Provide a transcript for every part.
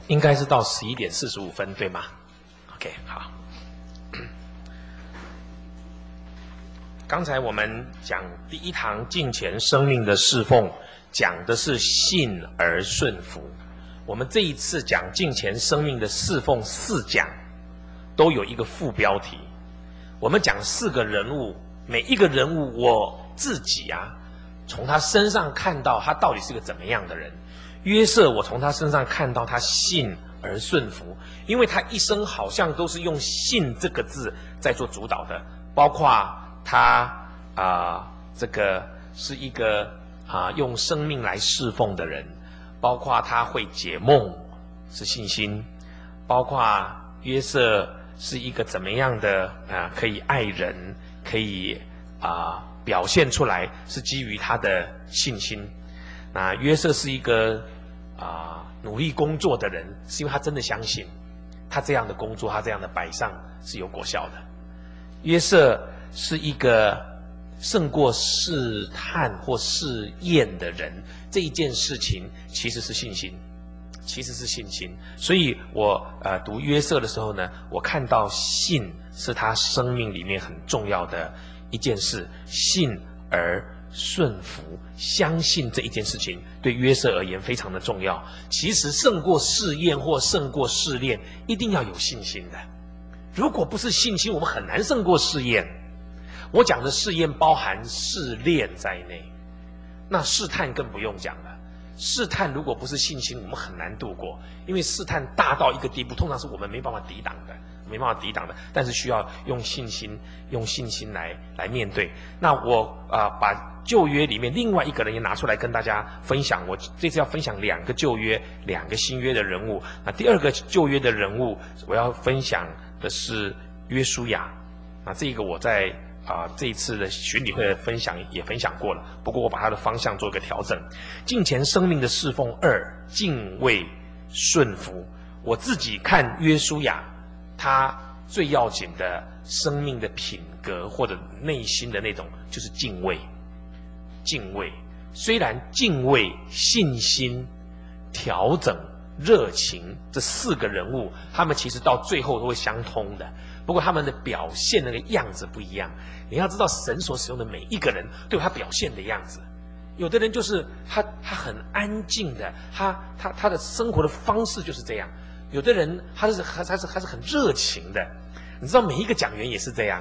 应该是到11:45，对吗 ？OK， 好。刚才我们讲第一堂敬虔生命的侍奉，讲的是信而顺服。我们这一次讲敬虔生命的侍奉4讲，都有一个副标题。我们讲4个人物，每一个人物我自己从他身上看到他到底是个怎么样的人。约瑟，我从他身上看到他信而顺服，因为他一生好像都是用信这个字在做主导的，包括他这个是一个用生命来侍奉的人，包括他会解梦是信心，包括约瑟是一个怎么样的可以爱人，可以表现出来是基于他的信心。那约瑟是一个努力工作的人，是因为他真的相信他这样的工作，他这样的摆上是有果效的。约瑟是一个胜过试探或试验的人，这一件事情其实是信心，所以我读约瑟的时候呢，我看到信是他生命里面很重要的一件事，信而顺服，相信这一件事情对约瑟而言非常的重要。其实胜过试验或胜过试炼，一定要有信心的。如果不是信心，我们很难胜过试验。我讲的试验包含试炼在内，那试探更不用讲了。试探如果不是信心，我们很难度过，因为试探大到一个地步，通常是我们没办法抵挡的，但是需要用信心来面对。那我把旧约里面另外一个人也拿出来跟大家分享。我这次要分享2个旧约2个新约的人物。那第2个旧约的人物我要分享的是约书亚。那这个我在这一次的巡礼会的分享也分享过了，不过我把它的方向做一个调整。敬虔生命的侍奉2，敬畏顺服。我自己看约书亚，他最要紧的生命的品格或者内心的那种就是敬畏。虽然敬畏、信心、调整、热情这4个人物，他们其实到最后都会相通的，不过他们的表现那个样子不一样。你要知道神所使用的每一个人都有他表现的样子，有的人就是他很安静的，他的生活的方式就是这样，有的人他是很热情的。你知道每一个讲员也是这样，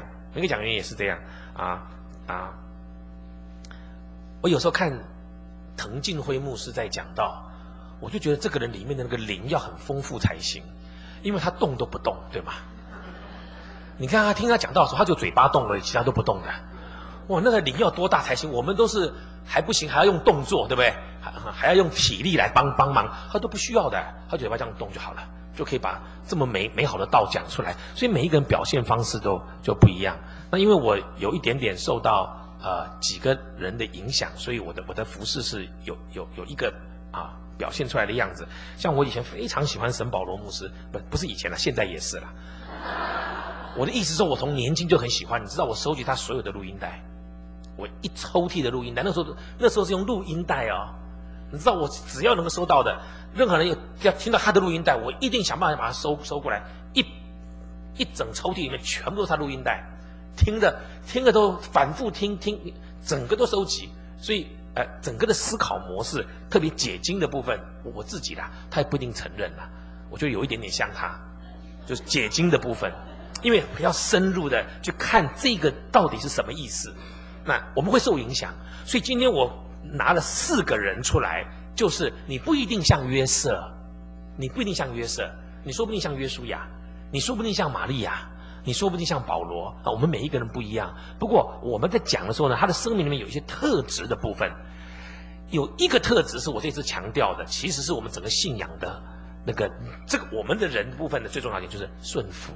我有时候看滕敬辉牧师在讲道，我就觉得这个人里面的那个灵要很丰富才行，因为他动都不动，对吗？你看他听他讲道的时候，他就嘴巴动了，其他都不动的。哇，那个灵要多大才行？我们都是还不行，还要用动作，对不对？还要用体力来帮忙，他都不需要的，他嘴巴这样动就好了，就可以把这么美好的道讲出来。所以每一个人表现方式就不一样。那因为我有一点点受到几个人的影响，所以我的服事是有一个表现出来的样子。像我以前非常喜欢沈保罗牧师，不是以前了，现在也是了。我的意思是说，我从年轻就很喜欢。你知道我收集他所有的录音带，我一抽屉的录音带，那时候是用录音带哦。你知道我只要能够收到的，任何人要听到他的录音带，我一定想办法把它收过来。一整抽屉里面全部都是他录音带，听着都反复听，整个都收集。所以整个的思考模式，特别解经的部分，我自己啦，他也不一定承认啦。我觉得有一点点像他，就是解经的部分。因为要深入的去看这个到底是什么意思，那我们会受影响。所以今天我拿了4个人出来，就是你不一定像约瑟，你说不定像约书亚，你说不定像玛利亚，你说不定像保罗我们每一个人不一样。不过我们在讲的时候呢，他的生命里面有一些特质的部分，有一个特质是我这次强调的，其实是我们整个信仰的这个我们的人部分的最重要点就是顺服。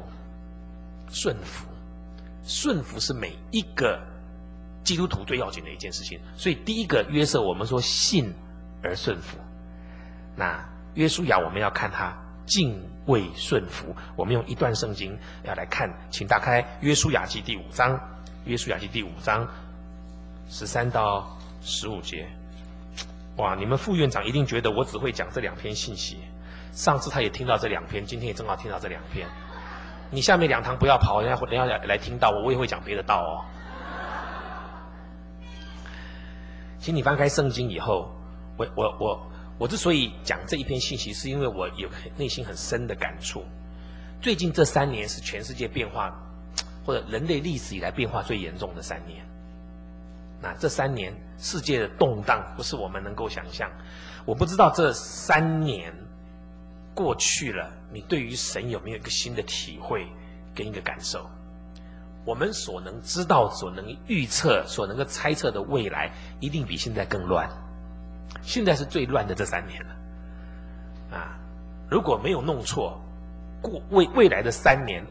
顺服是每一个基督徒最要紧的一件事情。所以第一个约瑟，我们说信而顺服。那约书亚我们要看他敬畏顺服。我们用一段圣经要来看，请打开约书亚记第5章13到15节。哇，你们副院长一定觉得我只会讲这2篇信息。 上次他也听到这2篇，今天也正好听到这2篇。你下面2堂不要跑，人家来听到我也会讲别的道哦。请你翻开圣经以后，我之所以讲这一篇信息，是因为我有内心很深的感触。最近这3年是全世界变化，或者人类历史以来变化最严重的3年。那这3年世界的动荡不是我们能够想象。我不知道这3年过去了，你对于神有没有一个新的体会跟一个感受？我们所能知道、所能预测、所能够猜测的未来，一定比现在更乱。现在是最乱的这3年了，如果没有弄错，未来的3年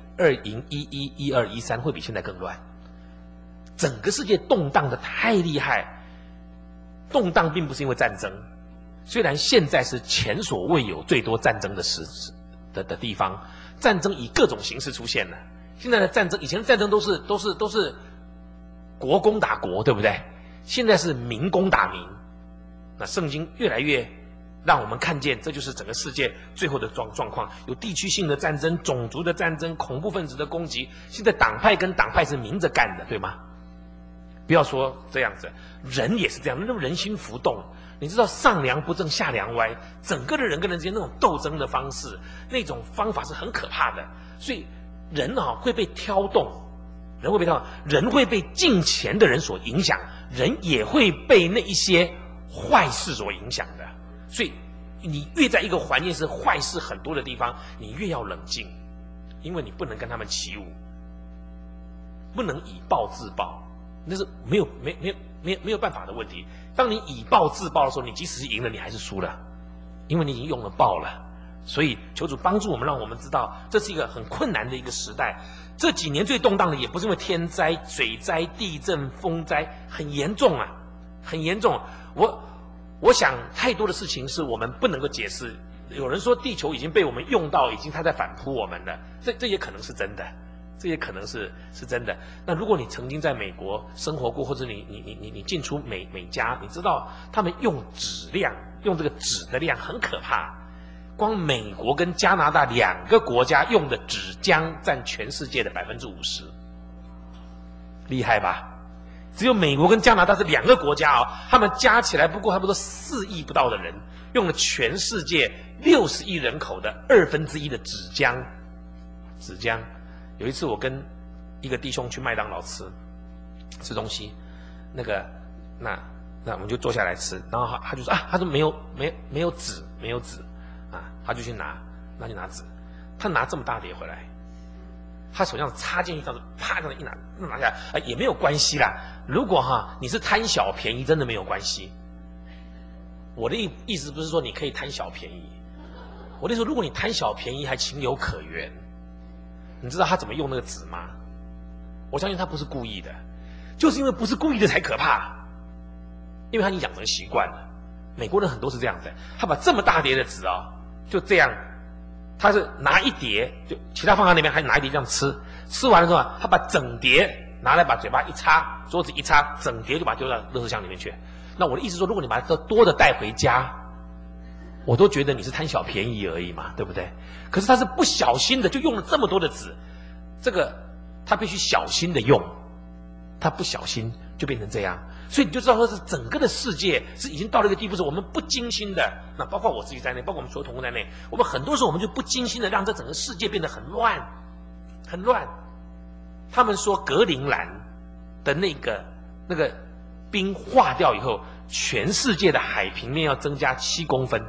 ，2011、12、13会比现在更乱。整个世界动荡的太厉害，动荡并不是因为战争，虽然现在是前所未有最多战争的地方，战争以各种形式出现了。现在的战争，以前的战争都是国攻打国，对不对？现在是民攻打民。那圣经越来越让我们看见，这就是整个世界最后的状况，有地区性的战争、种族的战争、恐怖分子的攻击。现在党派跟党派是明着干的，对吗？不要说这样子，人也是这样，那人心浮动。你知道上梁不正下梁歪，整个的人跟人之间那种斗争的方式，那种方法是很可怕的。所以人会被挑动，人会被敬虔的人所影响，人也会被那一些坏事所影响的。所以你越在一个环境是坏事很多的地方，你越要冷静，因为你不能跟他们起舞，不能以暴制暴，那是没有办法的问题。当你以暴制暴的时候，你即使是赢了，你还是输了，因为你已经用了暴了。所以求主帮助我们，让我们知道这是一个很困难的一个时代。这几年最动荡的也不是因为天灾、水灾、地震、风灾，很严重啊，很严重。我想太多的事情是我们不能够解释。有人说地球已经被我们用到，它在反扑我们了，这也可能是真的，这也可能是真的。那如果你曾经在美国生活过，或者你进出美加，你知道他们用纸量，用这个纸的量很可怕。光美国跟加拿大2个国家用的纸浆占全世界的50%，厉害吧？只有美国跟加拿大是2个国家他们加起来不过差不多4亿不到的人，用了全世界60亿人口的1/2的纸浆。纸浆。有一次我跟一个弟兄去麦当劳吃东西，那我们就坐下来吃，然后他就说他说没有纸，他就去拿纸，他拿这么大叠回来，他手这样插进去，这样子啪这样一拿下来，也没有关系啦。如果你是贪小便宜，真的没有关系。我的意思不是说你可以贪小便宜，我的意思说，如果你贪小便宜还情有可原，你知道他怎么用那个纸吗？我相信他不是故意的，就是因为不是故意的才可怕，因为他已经养成习惯了。美国人很多是这样子，他把这么大叠的纸就这样，他是拿一叠，就其他放在那边，还拿一叠这样吃，吃完了之后他把整叠拿来把嘴巴一插，桌子一插，整叠就把它丢到垃圾箱里面去。那我的意思说，如果你把它多的带回家，我都觉得你是贪小便宜而已嘛，对不对？可是他是不小心的就用了这么多的纸，这个他必须小心的用，他不小心就变成这样。所以你就知道说，是整个的世界是已经到了一个地步，是我们不精心的，那包括我自己在内，包括我们所有同工在内，我们很多时候我们就不精心的让这整个世界变得很乱，很乱。他们说格陵兰的那个冰化掉以后，全世界的海平面要增加7公分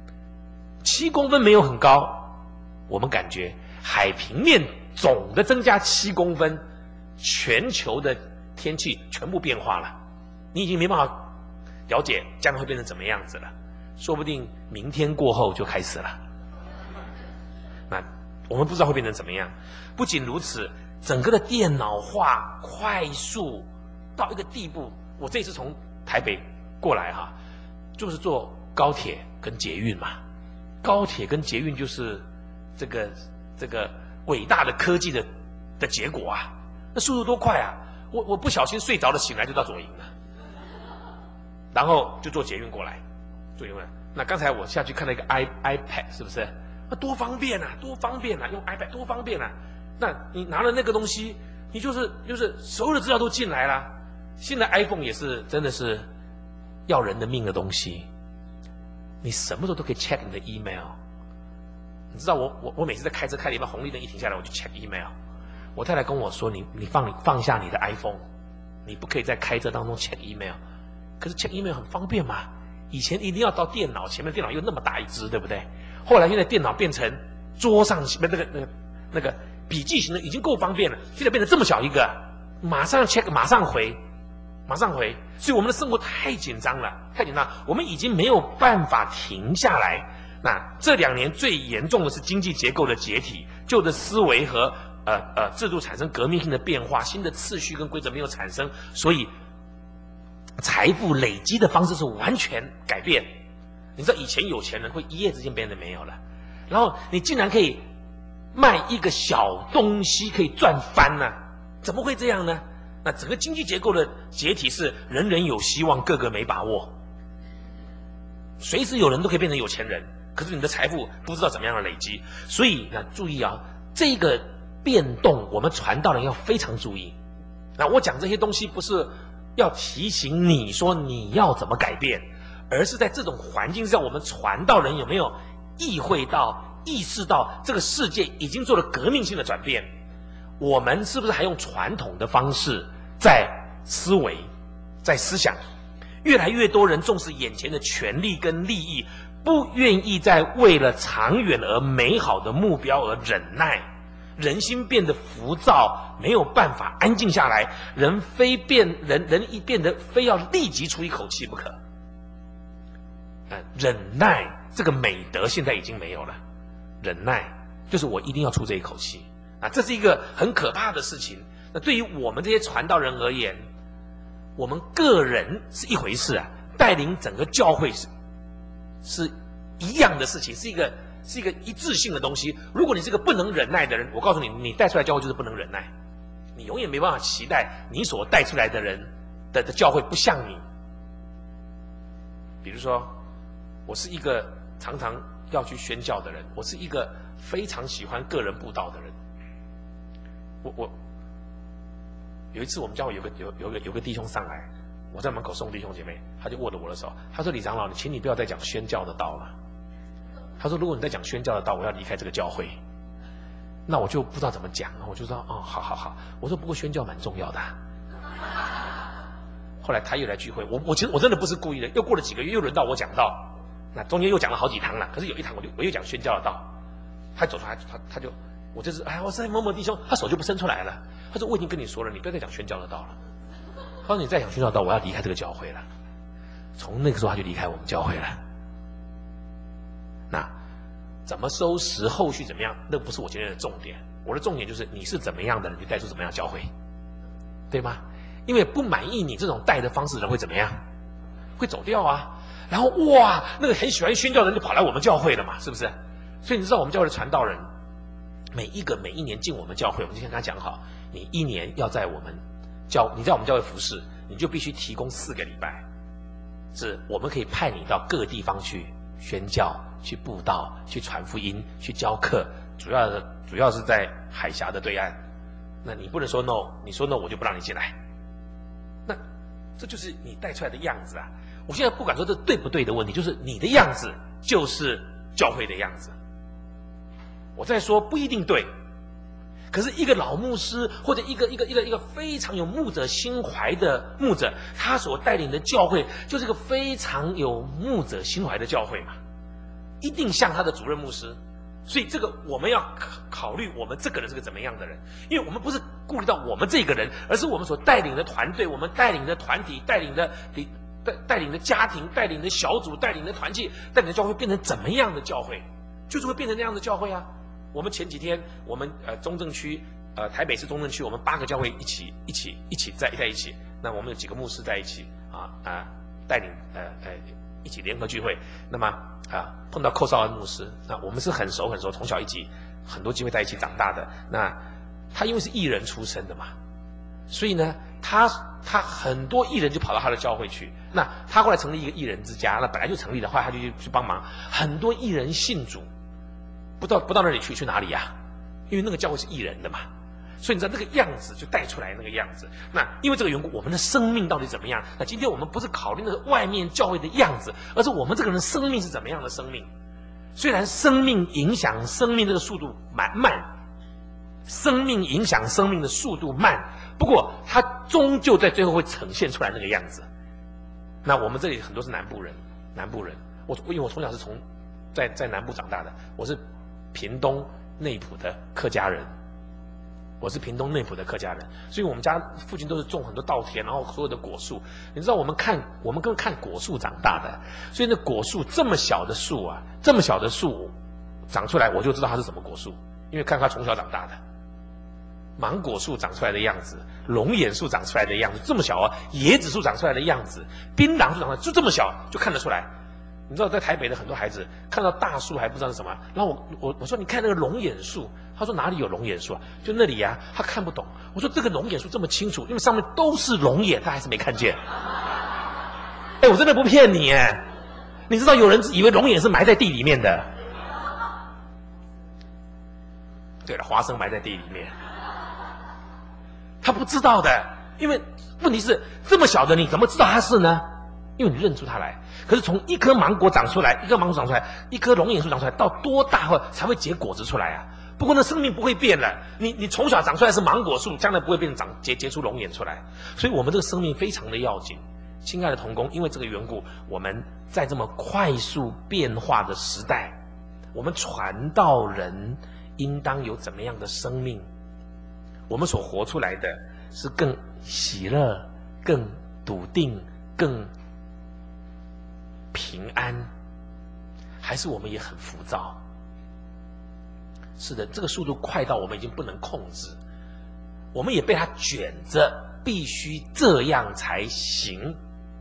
，7公分没有很高，我们感觉海平面总的增加7公分，全球的天气全部变化了。你已经没办法了解将来会变成怎么样子了，说不定明天过后就开始了。那我们不知道会变成怎么样。不仅如此，整个的电脑化快速到一个地步，我这次从台北过来就是坐高铁跟捷运嘛。高铁跟捷运就是这个伟大的科技的结果啊，那速度多快啊！我不小心睡着了，醒来就到左营了。然后就坐捷运过来，那刚才我下去看了一个 iPad， 是不是？ 那多方便啊，多方便啊，用 iPad 多方便啊。那你拿了那个东西，你就是所有的资料都进来了。现在 iPhone 也是真的是要人的命的东西，你什么时候都可以 check 你的 email。你知道我每次在开车开了一半，红绿灯一停下来，我就 check email。我太太跟我说，你放下你的 iPhone， 你不可以在开车当中 check email。可是 check email 很方便嘛，以前一定要到电脑前面，电脑又那么大一只，对不对？后来现在电脑变成桌上那个笔记型的已经够方便了，现在变成这么小一个，马上 check 马上回。所以我们的生活太紧张了，我们已经没有办法停下来。那这2年最严重的是经济结构的解体，旧的思维和制度产生革命性的变化，新的次序跟规则没有产生，所以财富累积的方式是完全改变。你知道以前有钱人会一夜之间变得没有了，然后你竟然可以卖一个小东西可以赚翻了，怎么会这样呢？那整个经济结构的解体是人人有希望，个个没把握，随时有人都可以变成有钱人，可是你的财富不知道怎么样的累积。所以呢，注意啊，这个变动我们传道人要非常注意。那我讲这些东西不是要提醒你说你要怎么改变，而是在这种环境下，我们传道人有没有意识到这个世界已经做了革命性的转变？我们是不是还用传统的方式在思维、在思想？越来越多人重视眼前的权利跟利益，不愿意再为了长远而美好的目标而忍耐。人心变得浮躁，没有办法安静下来，人一变得非要立即出一口气不可。忍耐这个美德现在已经没有了，忍耐就是我一定要出这一口气啊，这是一个很可怕的事情。那对于我们这些传道人而言，我们个人是一回事啊，带领整个教会是一样的事情，是一个一致性的东西。如果你是个不能忍耐的人，我告诉你，你带出来教会就是不能忍耐，你永远没办法期待你所带出来的人的教会不像你。比如说，我是一个常常要去宣教的人，我是一个非常喜欢个人布道的人。我有一次我们教会有个弟兄上来，我在门口送弟兄姐妹，他就握着我的手，他说：“李长老，请你不要再讲宣教的道了。”他说：“如果你再讲宣教的道，我要离开这个教会。”那我就不知道怎么讲，我就说：“哦，好。”我说：“不过宣教蛮重要的。”后来他又来聚会，其实我真的不是故意的。又过了几个月，又轮到我讲道，那中间又讲了好几堂了。可是有一堂我又讲宣教的道，他走出来，他就我我是某某弟兄，他手就不伸出来了。他说：“我已经跟你说了，你不要再讲宣教的道了。”他说：“你再讲宣教的道，我要离开这个教会了。”从那个时候他就离开我们教会了。那怎么收拾，后续怎么样，那不是我今天的重点。我的重点就是你是怎么样的人，你带出怎么样的教会，对吗？因为不满意你这种带的方式的人会怎么样？会走掉啊。然后哇，那个很喜欢宣教的人就跑来我们教会了嘛，是不是？所以你知道我们教会的传道人，每一年进我们教会，我们就跟他讲好，你一年要在我们教会服侍，你就必须提供4个礼拜，是我们可以派你到各地方去宣教、去布道、去传福音、去教课，主要是在海峡的对岸。那你不能说 no， 你说 no 我就不让你进来。那这就是你带出来的样子啊！我现在不管说这对不对的问题，就是你的样子就是教会的样子。我在说不一定对，可是一个老牧师或者一个非常有牧者心怀的牧者，他所带领的教会就是个非常有牧者心怀的教会嘛，一定像他的主任牧师。所以这个我们要考虑我们这个人是个怎么样的人，因为我们不是顾虑到我们这个人，而是我们所带领的团队、我们带领的团体、带领的家庭、带领的小组、带领的团契、带领的教会变成怎么样的教会，就是会变成那样的教会啊。我们前几天我们中正区台北市中正区我们8个教会一起在一起，那我们有几个牧师在一起带领一起联合聚会，那么碰到寇绍恩牧师，那我们是很熟，从小一起很多机会在一起长大的。那他因为是艺人出身的嘛，所以呢，他很多艺人就跑到他的教会去。那他后来成立一个艺人之家，那本来就成立的话，他就去帮忙，很多艺人信主。 不到那里去哪里呀？因为那个教会是一人的嘛，所以你知道那个样子就带出来那个样子。那因为这个缘故，我们的生命到底怎么样？那今天我们不是考虑那个外面教会的样子，而是我们这个人生命是怎么样的生命。虽然生命影响生命这个速度慢，生命影响生命的速度慢，不过它终究在最后会呈现出来那个样子。那我们这里很多是南部人，因为我从小是在南部长大的，我是屏东内埔的客家人，所以我们家附近都是种很多稻田，然后所有的果树。你知道我们跟看果树长大的，所以那果树这么小的树啊，这么小的树长出来，我就知道它是什么果树，因为看它从小长大的。芒果树长出来的样子，龙眼树长出来的样子，这么小啊，椰子树长出来的样子，槟榔树长出来就这么小，就看得出来。你知道在台北的很多孩子看到大树还不知道是什么，然后我说你看那个龙眼树，他说哪里有龙眼树啊？就那里啊，他看不懂。我说这个龙眼树这么清楚，因为上面都是龙眼，他还是没看见。哎，我真的不骗你哎，你知道有人以为龙眼是埋在地里面的。对了，花生埋在地里面。他不知道的，因为问题是这么小的，你怎么知道它是呢？因为你认出它来。可是从一颗芒果长出来，一棵龙眼树长出来，到多大后才会结果子出来啊？不过那生命不会变了，你从小长出来是芒果树，将来不会变成结出龙眼出来。所以我们这个生命非常的要紧。亲爱的同工，因为这个缘故，我们在这么快速变化的时代，我们传道人应当有怎么样的生命？我们所活出来的是更喜乐、更笃定、更平安，还是我们也很浮躁？是的，这个速度快到我们已经不能控制，我们也被它卷着，必须这样才行。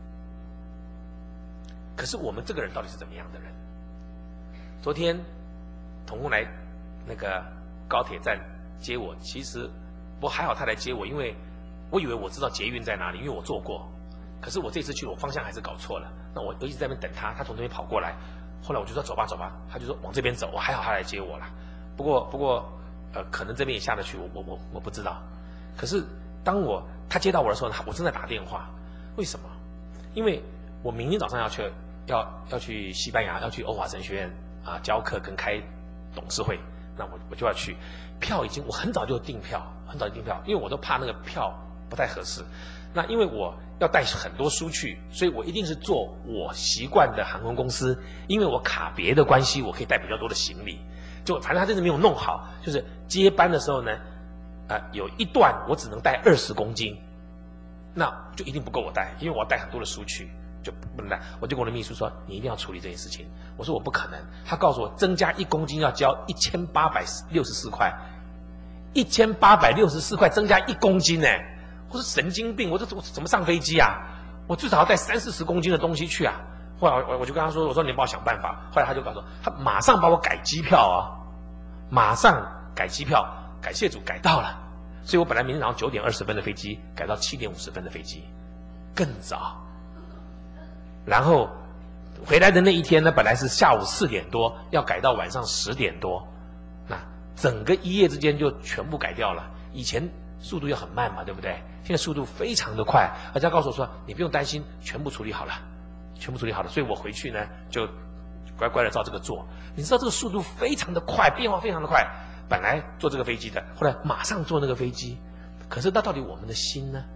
可是我们这个人到底是怎么样的人？昨天同工来那个高铁站接我，其实不还好他来接我，因为我以为我知道捷运在哪里，因为我坐过。可是我这次去，我方向还是搞错了。那我一直在那边等他，他从那边跑过来。后来我就说走吧，他就说往这边走。我还好他来接我了。不过可能这边也下得去，我不知道。可是当他接到我的时候，我正在打电话。为什么？因为我明天早上要去西班牙，要去欧华神学院教课跟开董事会。那我就要去，我很早就订票，因为我都怕那个票不太合适。那因为我要带很多书去，所以我一定是坐我习惯的航空公司，因为我卡别的关系，我可以带比较多的行李。就反正他这次没有弄好，就是接班的时候呢，有一段我只能带20公斤，那就一定不够我带，因为我要带很多的书去。就不能带，我就跟我的秘书说，你一定要处理这件事情。我说我不可能，他告诉我增加1公斤要交1864块，1864块增加1公斤呢，我说神经病，我怎么上飞机啊？我最少要带30-40公斤的东西去啊。后来我就跟他说，我说你帮我想办法。后来他就告诉我，他马上帮我改机票啊，马上改机票，感谢主改到了。所以我本来明天早上9点20分的飞机改到7点50分的飞机，更早。然后回来的那一天呢，本来是下午4点多，要改到晚上10点多，那整个一夜之间就全部改掉了。以前速度又很慢嘛，对不对？现在速度非常的快，而且告诉我说，你不用担心，全部处理好了。所以我回去呢就乖乖的照这个做。你知道这个速度非常的快，变化非常的快。本来坐这个飞机的，后来马上坐那个飞机。可是那到底我们的心呢？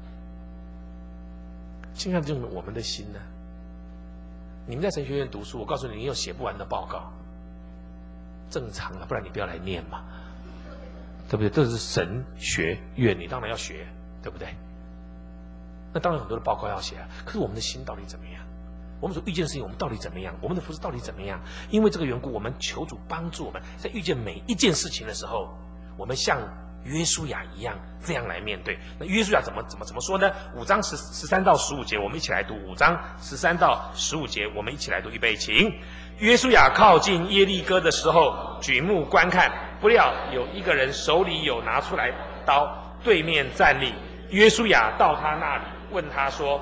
亲爱的，就是我们的心呢？你们在神学院读书，我告诉你，你有写不完的报告，正常的，不然你不要来念嘛，对不对？这是神学院，你当然要学，对不对？那当然很多的报告要写啊。可是我们的心到底怎么样？我们所遇见的事情，我们到底怎么样？我们的服事到底怎么样？因为这个缘故，我们求主帮助我们，在遇见每一件事情的时候，我们像约书亚一样这样来面对。那约书亚怎么说呢？5章13到15节，我们一起来读。5章13到15节，我们一起来读。预备，请。约书亚靠近耶利哥的时候，举目观看，不料有一个人手里有拿出来刀，对面站立。约书亚到他那里，问他说：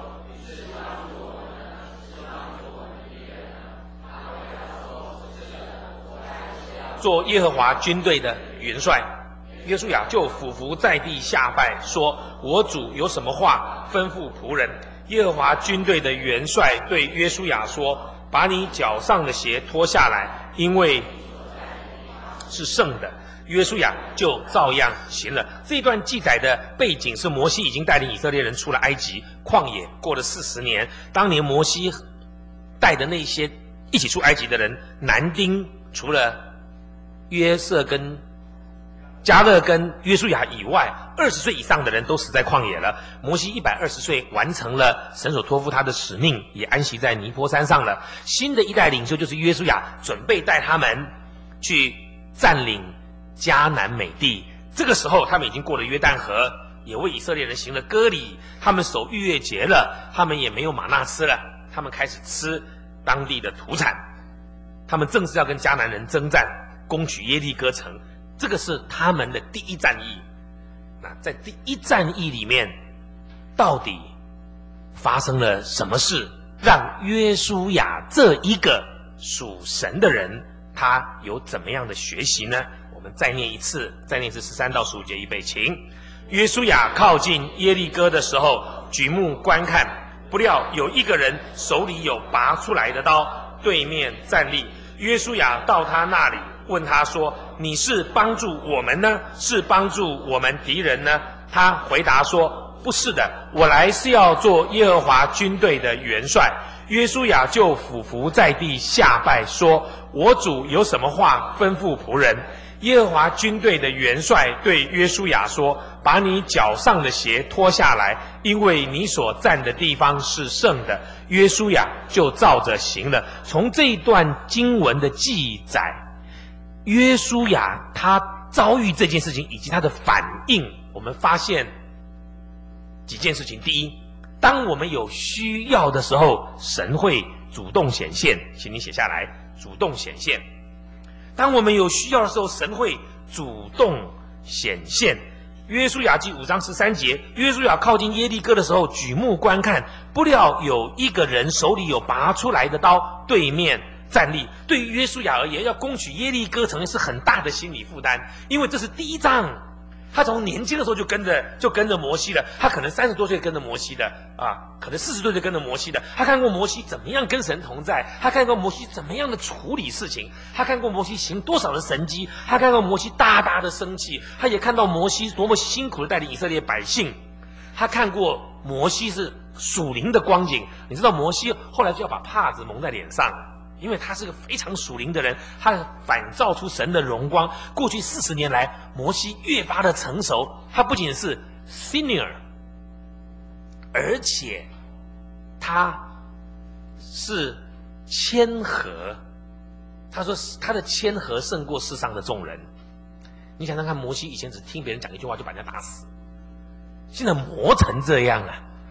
做耶和华军队的元帅。约书亚就俯伏在地下拜，说：我主有什么话吩咐仆人？耶和华军队的元帅对约书亚说：把你脚上的鞋脱下来，因为是圣的。约书亚就照样行了。这一段记载的背景是摩西已经带领以色列人出了埃及，旷野过了40年。当年摩西带的那些一起出埃及的人，男丁除了约瑟跟迦勒跟约书亚以外，20岁以上的人都死在旷野了。摩西120岁完成了神所托付他的使命，也安息在尼泊山上了。新的一代领袖就是约书亚，准备带他们去占领迦南美地。这个时候他们已经过了约旦河，也为以色列人行了割礼，他们守逾越节了，他们也没有玛纳吃了，他们开始吃当地的土产。他们正式要跟迦南人征战，攻取耶利哥城。这个是他们的第一战役。那在第一战役里面，到底发生了什么事，让约书亚这一个属神的人，他有怎么样的学习呢？我们再念一次13到15节，预备，请。约书亚靠近耶利哥的时候，举目观看，不料有一个人手里有拔出来的刀，对面站立。约书亚到他那里，问他说：你是帮助我们呢，是帮助我们敌人呢？他回答说：不是的，我来是要做耶和华军队的元帅。约书亚就俯伏在地下拜，说：我主有什么话吩咐仆人？耶和华军队的元帅对约书亚说：把你脚上的鞋脱下来，因为你所站的地方是圣的。约书亚就照着行了。从这一段经文的记载，约书亚他遭遇这件事情以及他的反应，我们发现几件事情。第一，当我们有需要的时候，神会主动显现，请你写下来，主动显现。当我们有需要的时候，神会主动显现。约书亚记5章13节，约书亚靠近耶利哥的时候，举目观看，不料有一个人手里有拔出来的刀，对面站立。对于约书亚而言，要攻取耶利哥城是很大的心理负担，因为这是第一仗。他从年轻的时候就跟着摩西了，他可能30多岁跟着摩西的可能40多岁跟着摩西的。他看过摩西怎么样跟神同在，他看过摩西怎么样的处理事情，他看过摩西行多少的神迹，他看过摩西大大的生气，他也看到摩西多么辛苦的带领以色列百姓，他看过摩西是属灵的光景。你知道摩西后来就要把帕子蒙在脸上，因为他是个非常属灵的人，他反照出神的荣光。过去40年来，摩西越发的成熟，他不仅是 senior， 而且他是谦和。他说他的谦和胜过世上的众人。你想想看，摩西以前只听别人讲一句话就把人家打死，现在磨成这样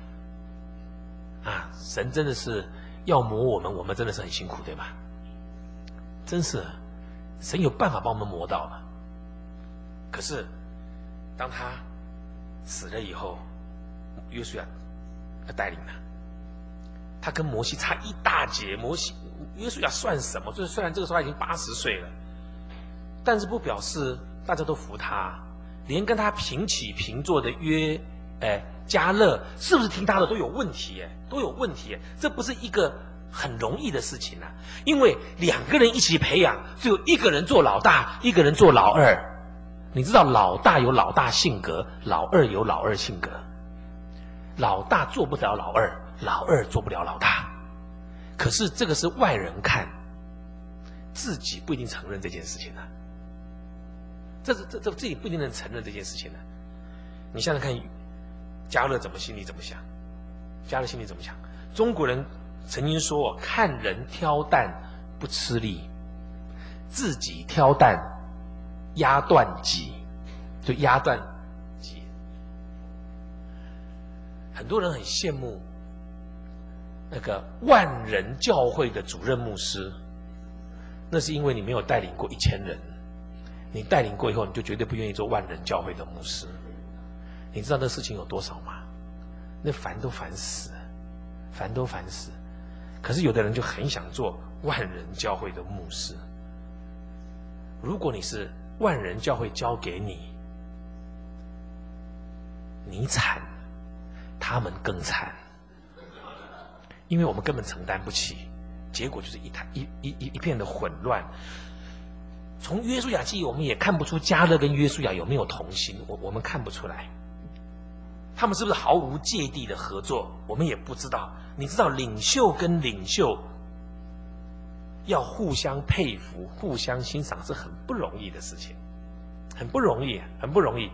神真的是要磨我们，我们真的是很辛苦，对吧？真是，神有办法帮我们磨到了。可是，当他死了以后，约书亚带领他，他跟摩西差一大截。约书亚算什么？就是虽然这个时候他已经80岁了，但是不表示大家都服他。连跟他平起平坐的迦勒，是不是听他的都有问题？都有问题。这不是一个很容易的事情因为2个人一起培养，只有一个人做老大，一个人做老二。你知道老大有老大性格，老二有老二性格。老大做不了老二，老二做不了老大。可是这个是外人看，自己不一定承认这件事情自己不一定能承认这件事情你想想看，迦勒心里怎么想？迦勒心里怎么想？中国人曾经说，看人挑担不吃力，自己挑担压断脊，就压断脊。很多人很羡慕那个万人教会的主任牧师，那是因为你没有带领过1000人，你带领过以后，你就绝对不愿意做万人教会的牧师。你知道这事情有多少吗？那烦都烦死了，烦都烦死。可是有的人就很想做万人教会的牧师。 如果你是万人教会交给你，你惨，他们更惨，因为我们根本承担不起，结果就是一片的混乱。从约书亚记我们也看不出迦勒跟约书亚有没有同心，我们看不出来。他们是不是毫无芥蒂的合作，我们也不知道。你知道领袖跟领袖要互相佩服、互相欣赏是很不容易的事情，很不容易，很不容易。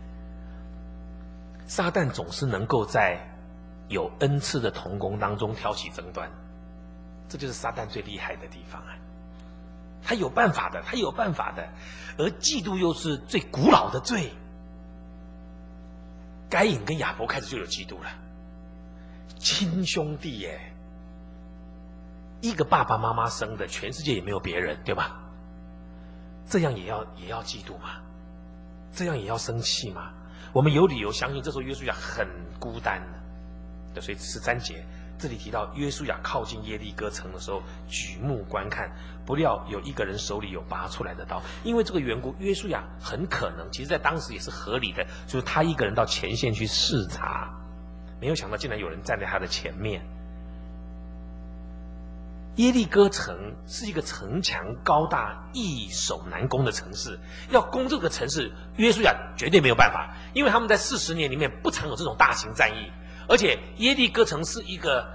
撒旦总是能够在有恩赐的同工当中挑起争端，这就是撒旦最厉害的地方啊！他有办法的，他有办法的。而嫉妒又是最古老的罪。该隐跟亚伯开始就有嫉妒了，亲兄弟耶，一个爸爸妈妈生的，全世界也没有别人，对吧？这样也要嫉妒吗？这样也要生气吗？我们有理由相信，这时候约书亚很孤单的。所以13节这里提到，约书亚靠近耶利哥城的时候，举目观看，不料有一个人手里有拔出来的刀。因为这个缘故，约书亚很可能，其实在当时也是合理的，就是他一个人到前线去视察，没有想到竟然有人站在他的前面。耶利哥城是一个城墙高大、易守难攻的城市，要攻这个城市，约书亚绝对没有办法，因为他们在40年里面不常有这种大型战役。而且耶利哥城是一个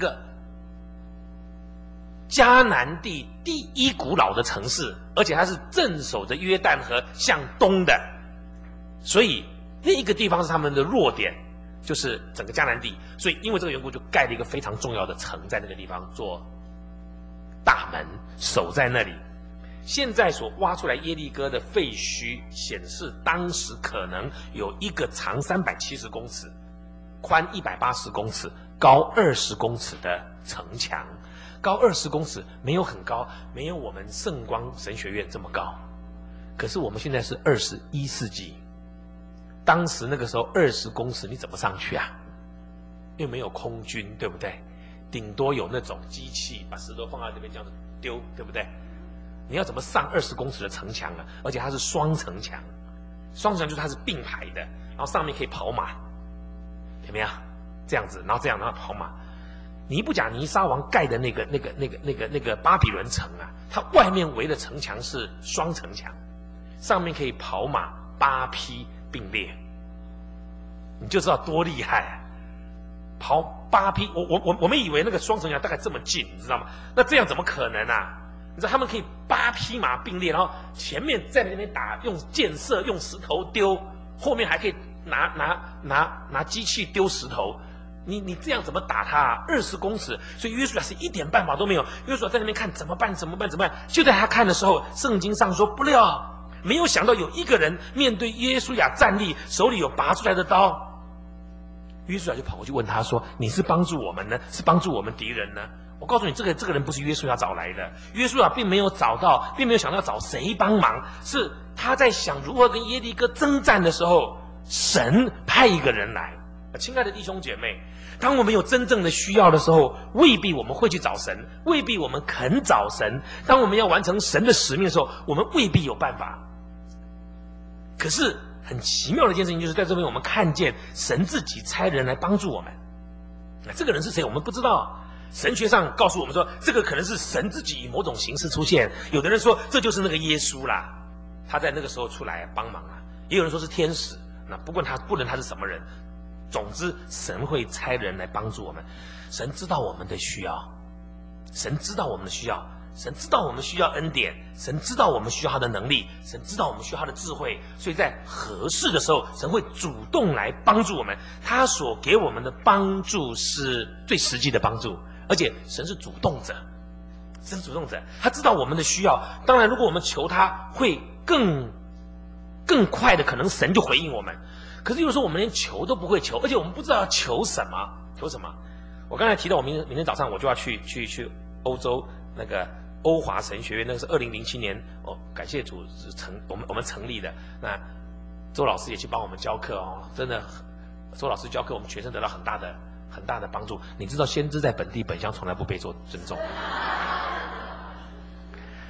迦南地第一古老的城市，而且它是镇守着约旦河向东的，所以那一个地方是他们的弱点，就是整个迦南地。所以因为这个缘故，就盖了一个非常重要的城在那个地方做大门，守在那里。现在所挖出来耶利哥的废墟，显示当时可能有一个长370公尺、宽180公尺、高20公尺的城墙。高20公尺没有很高，没有我们圣光神学院这么高。可是我们现在是21世纪，当时那个时候20公尺你怎么上去啊？因为没有空军，对不对？顶多有那种机器把石头放在这边这样子丢，对不对？你要怎么上20公尺的城墙啊？而且它是双城墙，双城墙就是它是并排的，然后上面可以跑马，有没有？这样子，然后这样，然后跑马。尼布甲尼撒王盖的那个巴比伦城啊，它外面围的城墙是双城墙，上面可以跑马8匹并列，你就知道多厉害啊！跑8匹，我们以为那个双城墙大概这么近，你知道吗？那这样怎么可能啊？你知道他们可以8匹马并列，然后前面在那边打，用箭射，用石头丢，后面还可以拿机器丢石头。你这样怎么打他啊？20公尺，所以约书亚是一点办法都没有。约书亚在那边看怎么办？就在他看的时候，圣经上说，不料没有想到有一个人面对约书亚站立，手里有拔出来的刀。约书亚就跑过去问他说：“你是帮助我们呢，是帮助我们敌人呢？”我告诉你，这个人不是约书亚找来的。约书亚并没有想到找谁帮忙，是他在想如何跟耶利哥征战的时候，神派一个人来。亲爱的弟兄姐妹，当我们有真正的需要的时候，未必我们会去找神，未必我们肯找神。当我们要完成神的使命的时候，我们未必有办法。可是很奇妙的一件事情，就是在这边我们看见神自己差人来帮助我们。那这个人是谁？我们不知道。神学上告诉我们说，这个可能是神自己以某种形式出现。有的人说这就是那个耶稣啦，他在那个时候出来帮忙啦。也有人说是天使。那不论他是什么人，总之神会差人来帮助我们。神知道我们的需要，神知道我们的需要，神知道我们需要恩典，神知道我们需要他的能力，神知道我们需要他的智慧，所以在合适的时候，神会主动来帮助我们。他所给我们的帮助是最实际的帮助，而且神是主动者，神是主动者，他知道我们的需要。当然如果我们求他，会更快的，可能神就回应我们。可是有时候我们连求都不会求，而且我们不知道要求什么。我刚才提到我明天早上我就要去欧洲那个欧华神学院，那个是2007年感谢主我们成立的。那周老师也去帮我们教课真的，周老师教课我们学生得到很大的帮助。你知道先知在本地本乡从来不被做尊重。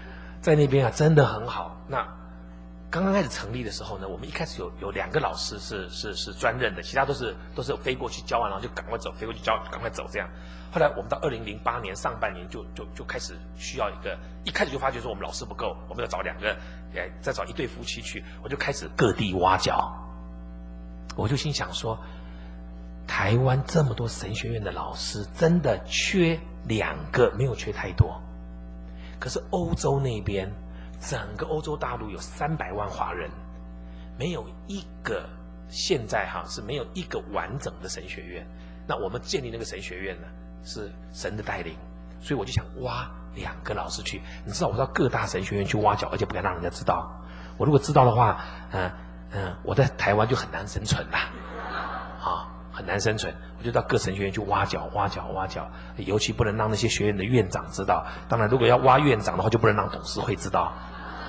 在那边啊真的很好。那刚刚开始成立的时候呢，我们一开始有2个老师是专任的，其他都是飞过去教完，然后就赶快走，飞过去教，赶快走这样。后来我们到2008年上半年就开始需要一开始就发觉说我们老师不够，我们要找2个，再找1对夫妻去，我就开始各地挖角。我就心想说，台湾这么多神学院的老师，真的缺2个，没有缺太多。可是欧洲那边，整个欧洲大陆有300万华人，没有一个现在是没有一个完整的神学院。那我们建立那个神学院呢，是神的带领，所以我就想挖2个老师去。你知道我到各大神学院去挖角，而且不敢让人家知道。我如果知道的话，我在台湾就很难生存啦，很难生存。我就到各神学院去挖角，尤其不能让那些学院的院长知道。当然，如果要挖院长的话，就不能让董事会知道。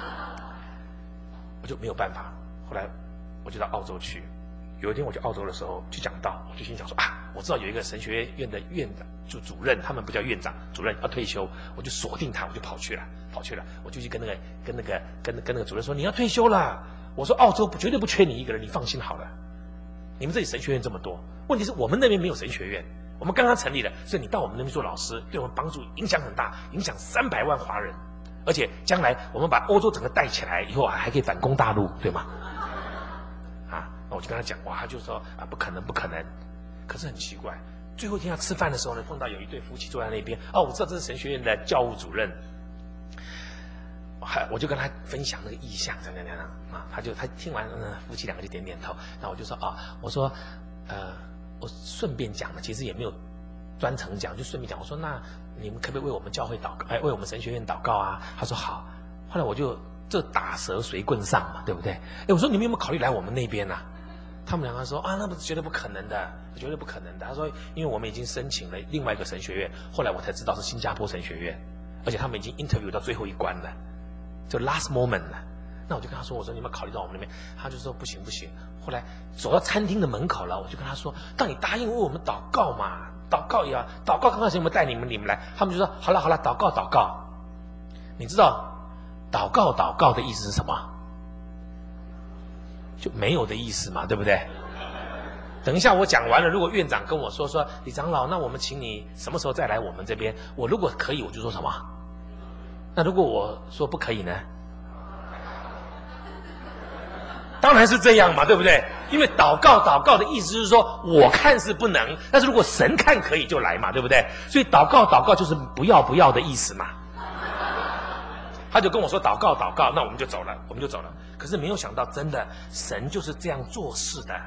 我就没有办法。后来我就到澳洲去。有一天我去澳洲的时候去讲道，我就心想说我知道有一个神学院的院长，就主任，他们不叫院长，主任要退休，我就锁定他，我就跑去了，我就去跟那个主任说，你要退休了。我说澳洲绝对不缺你一个人，你放心好了。你们这里神学院这么多，问题是我们那边没有神学院，我们刚刚成立了，所以你到我们那边做老师，对我们帮助影响很大，影响300万华人，而且将来我们把欧洲整个带起来以后还可以反攻大陆，对吗？那我就跟他讲，他就说不可能。可是很奇怪，最后一天要吃饭的时候呢，碰到有1对夫妻坐在那边，我知道这是神学院的教务主任，我就跟他分享那个意向，这样他听完，夫妻2个就点点头。那我就说我说我顺便讲的，其实也没有专程讲，就顺便讲。我说那你们可不可以为我们教会祷告，为我们神学院祷告啊？他说好。后来我就这打蛇随棍上嘛，对不对？我说你们有没有考虑来我们那边啊？他们2个说那不是绝对不可能的，绝对不可能的。他说因为我们已经申请了另外一个神学院，后来我才知道是新加坡神学院，而且他们已经 interview 到最后一关了，就 last moment 了。那我就跟他说，我说你有没有考虑到我们那边？他就说不行。后来走到餐厅的门口了，我就跟他说，当你答应为我们祷告嘛，祷告刚开始有没有带你们来？他们就说好了，祷告。你知道祷告的意思是什么？就没有的意思嘛，对不对？等一下我讲完了，如果院长跟我说李长老，那我们请你什么时候再来我们这边？我如果可以，我就说什么？那如果我说不可以呢？当然是这样嘛，对不对？因为祷告的意思是说，我看是不能，但是如果神看可以就来嘛，对不对？所以祷告就是不要的意思嘛。他就跟我说祷告，那我们就走了。可是没有想到，真的神就是这样做事的，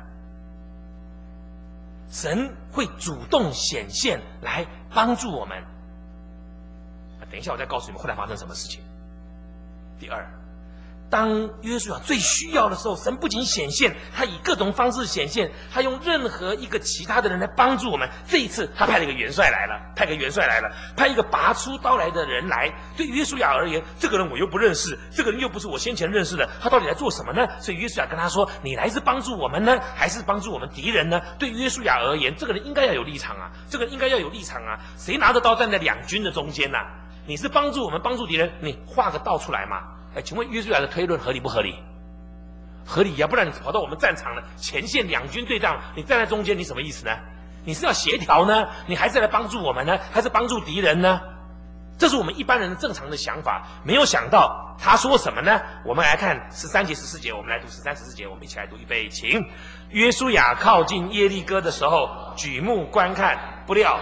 神会主动显现来帮助我们。等一下我再告诉你们后来发生什么事情。第二，当约书亚最需要的时候，神不仅显现，他以各种方式显现，他用任何一个其他的人来帮助我们。这一次他派了一个元帅来了，派一个拔出刀来的人来。对约书亚而言，这个人我又不认识，这个人又不是我先前认识的，他到底来做什么呢？所以约书亚跟他说，你来是帮助我们呢，还是帮助我们敌人呢？对约书亚而言，这个人应该要有立场啊，谁拿着刀站在2军的中间啊？你是帮助我们，帮助敌人，你画个道出来嘛。请问约书亚的推论合理不合理？合理呀，不然你跑到我们战场了，前线2军对仗，你站在中间，你什么意思呢？你是要协调呢，你还是来帮助我们呢，还是帮助敌人呢？这是我们一般人的正常的想法。没有想到他说什么呢？我们来看13节14节，我们来读13、14节，我们一起来读，预备，请。约书亚靠近耶利哥的时候，举目观看，不料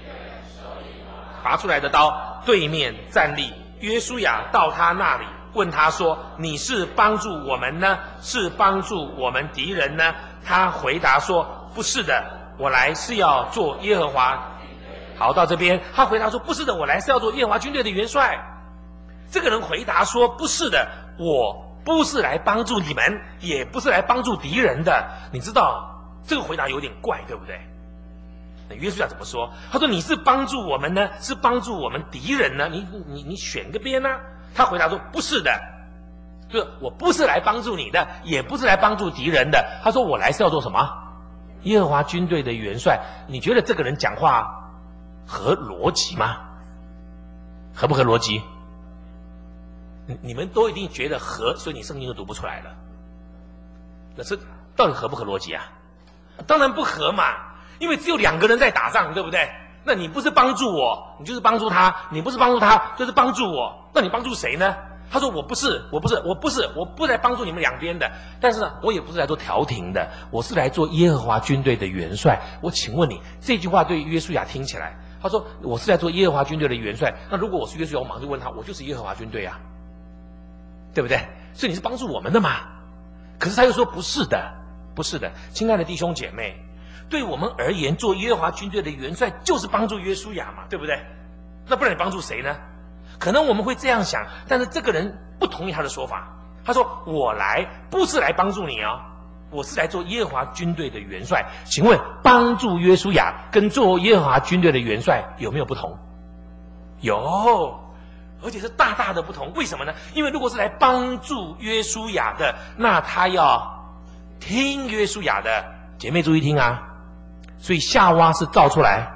拔出来的刀对面站立，约书亚到他那里，问他说，你是帮助我们呢，是帮助我们敌人呢？他回答说，不是的，我来是要做耶和华。好，到这边他回答说，不是的，我来是要做耶和华军队的元帅。这个人回答说，不是的，我不是来帮助你们，也不是来帮助敌人的。你知道这个回答有点怪，对不对？那约书亚怎么说？他说，你是帮助我们呢，是帮助我们敌人呢？你选个边呢？他回答说，不是的，就是我不是来帮助你的，也不是来帮助敌人的。他说，我来是要做什么？耶和华军队的元帅。你觉得这个人讲话合逻辑吗？合不合逻辑？ 你们都一定觉得合，所以你圣经就读不出来了。可是到底合不合逻辑啊？当然不合嘛，因为只有2个人在打仗，对不对？那你不是帮助我，你就是帮助他；你不是帮助他，就是帮助我。那你帮助谁呢？他说我不是来帮助你们两边的。但是呢，我也不是来做调停的，我是来做耶和华军队的元帅。我请问你，这句话对约书亚听起来，他说我是来做耶和华军队的元帅。那如果我是约书亚，我马上就问他，我就是耶和华军队啊，对不对？所以你是帮助我们的嘛？可是他又说不是的，不是的，亲爱的弟兄姐妹，对我们而言，做耶和华军队的元帅就是帮助约书亚嘛，对不对？那不然你帮助谁呢？可能我们会这样想，但是这个人不同意他的说法。他说：“我来不是来帮助你哦，我是来做耶和华军队的元帅。请问，帮助约书亚跟做耶和华军队的元帅有没有不同？有，而且是大大的不同。为什么呢？因为如果是来帮助约书亚的，那他要听约书亚的。姐妹注意听啊！所以夏娃是造出来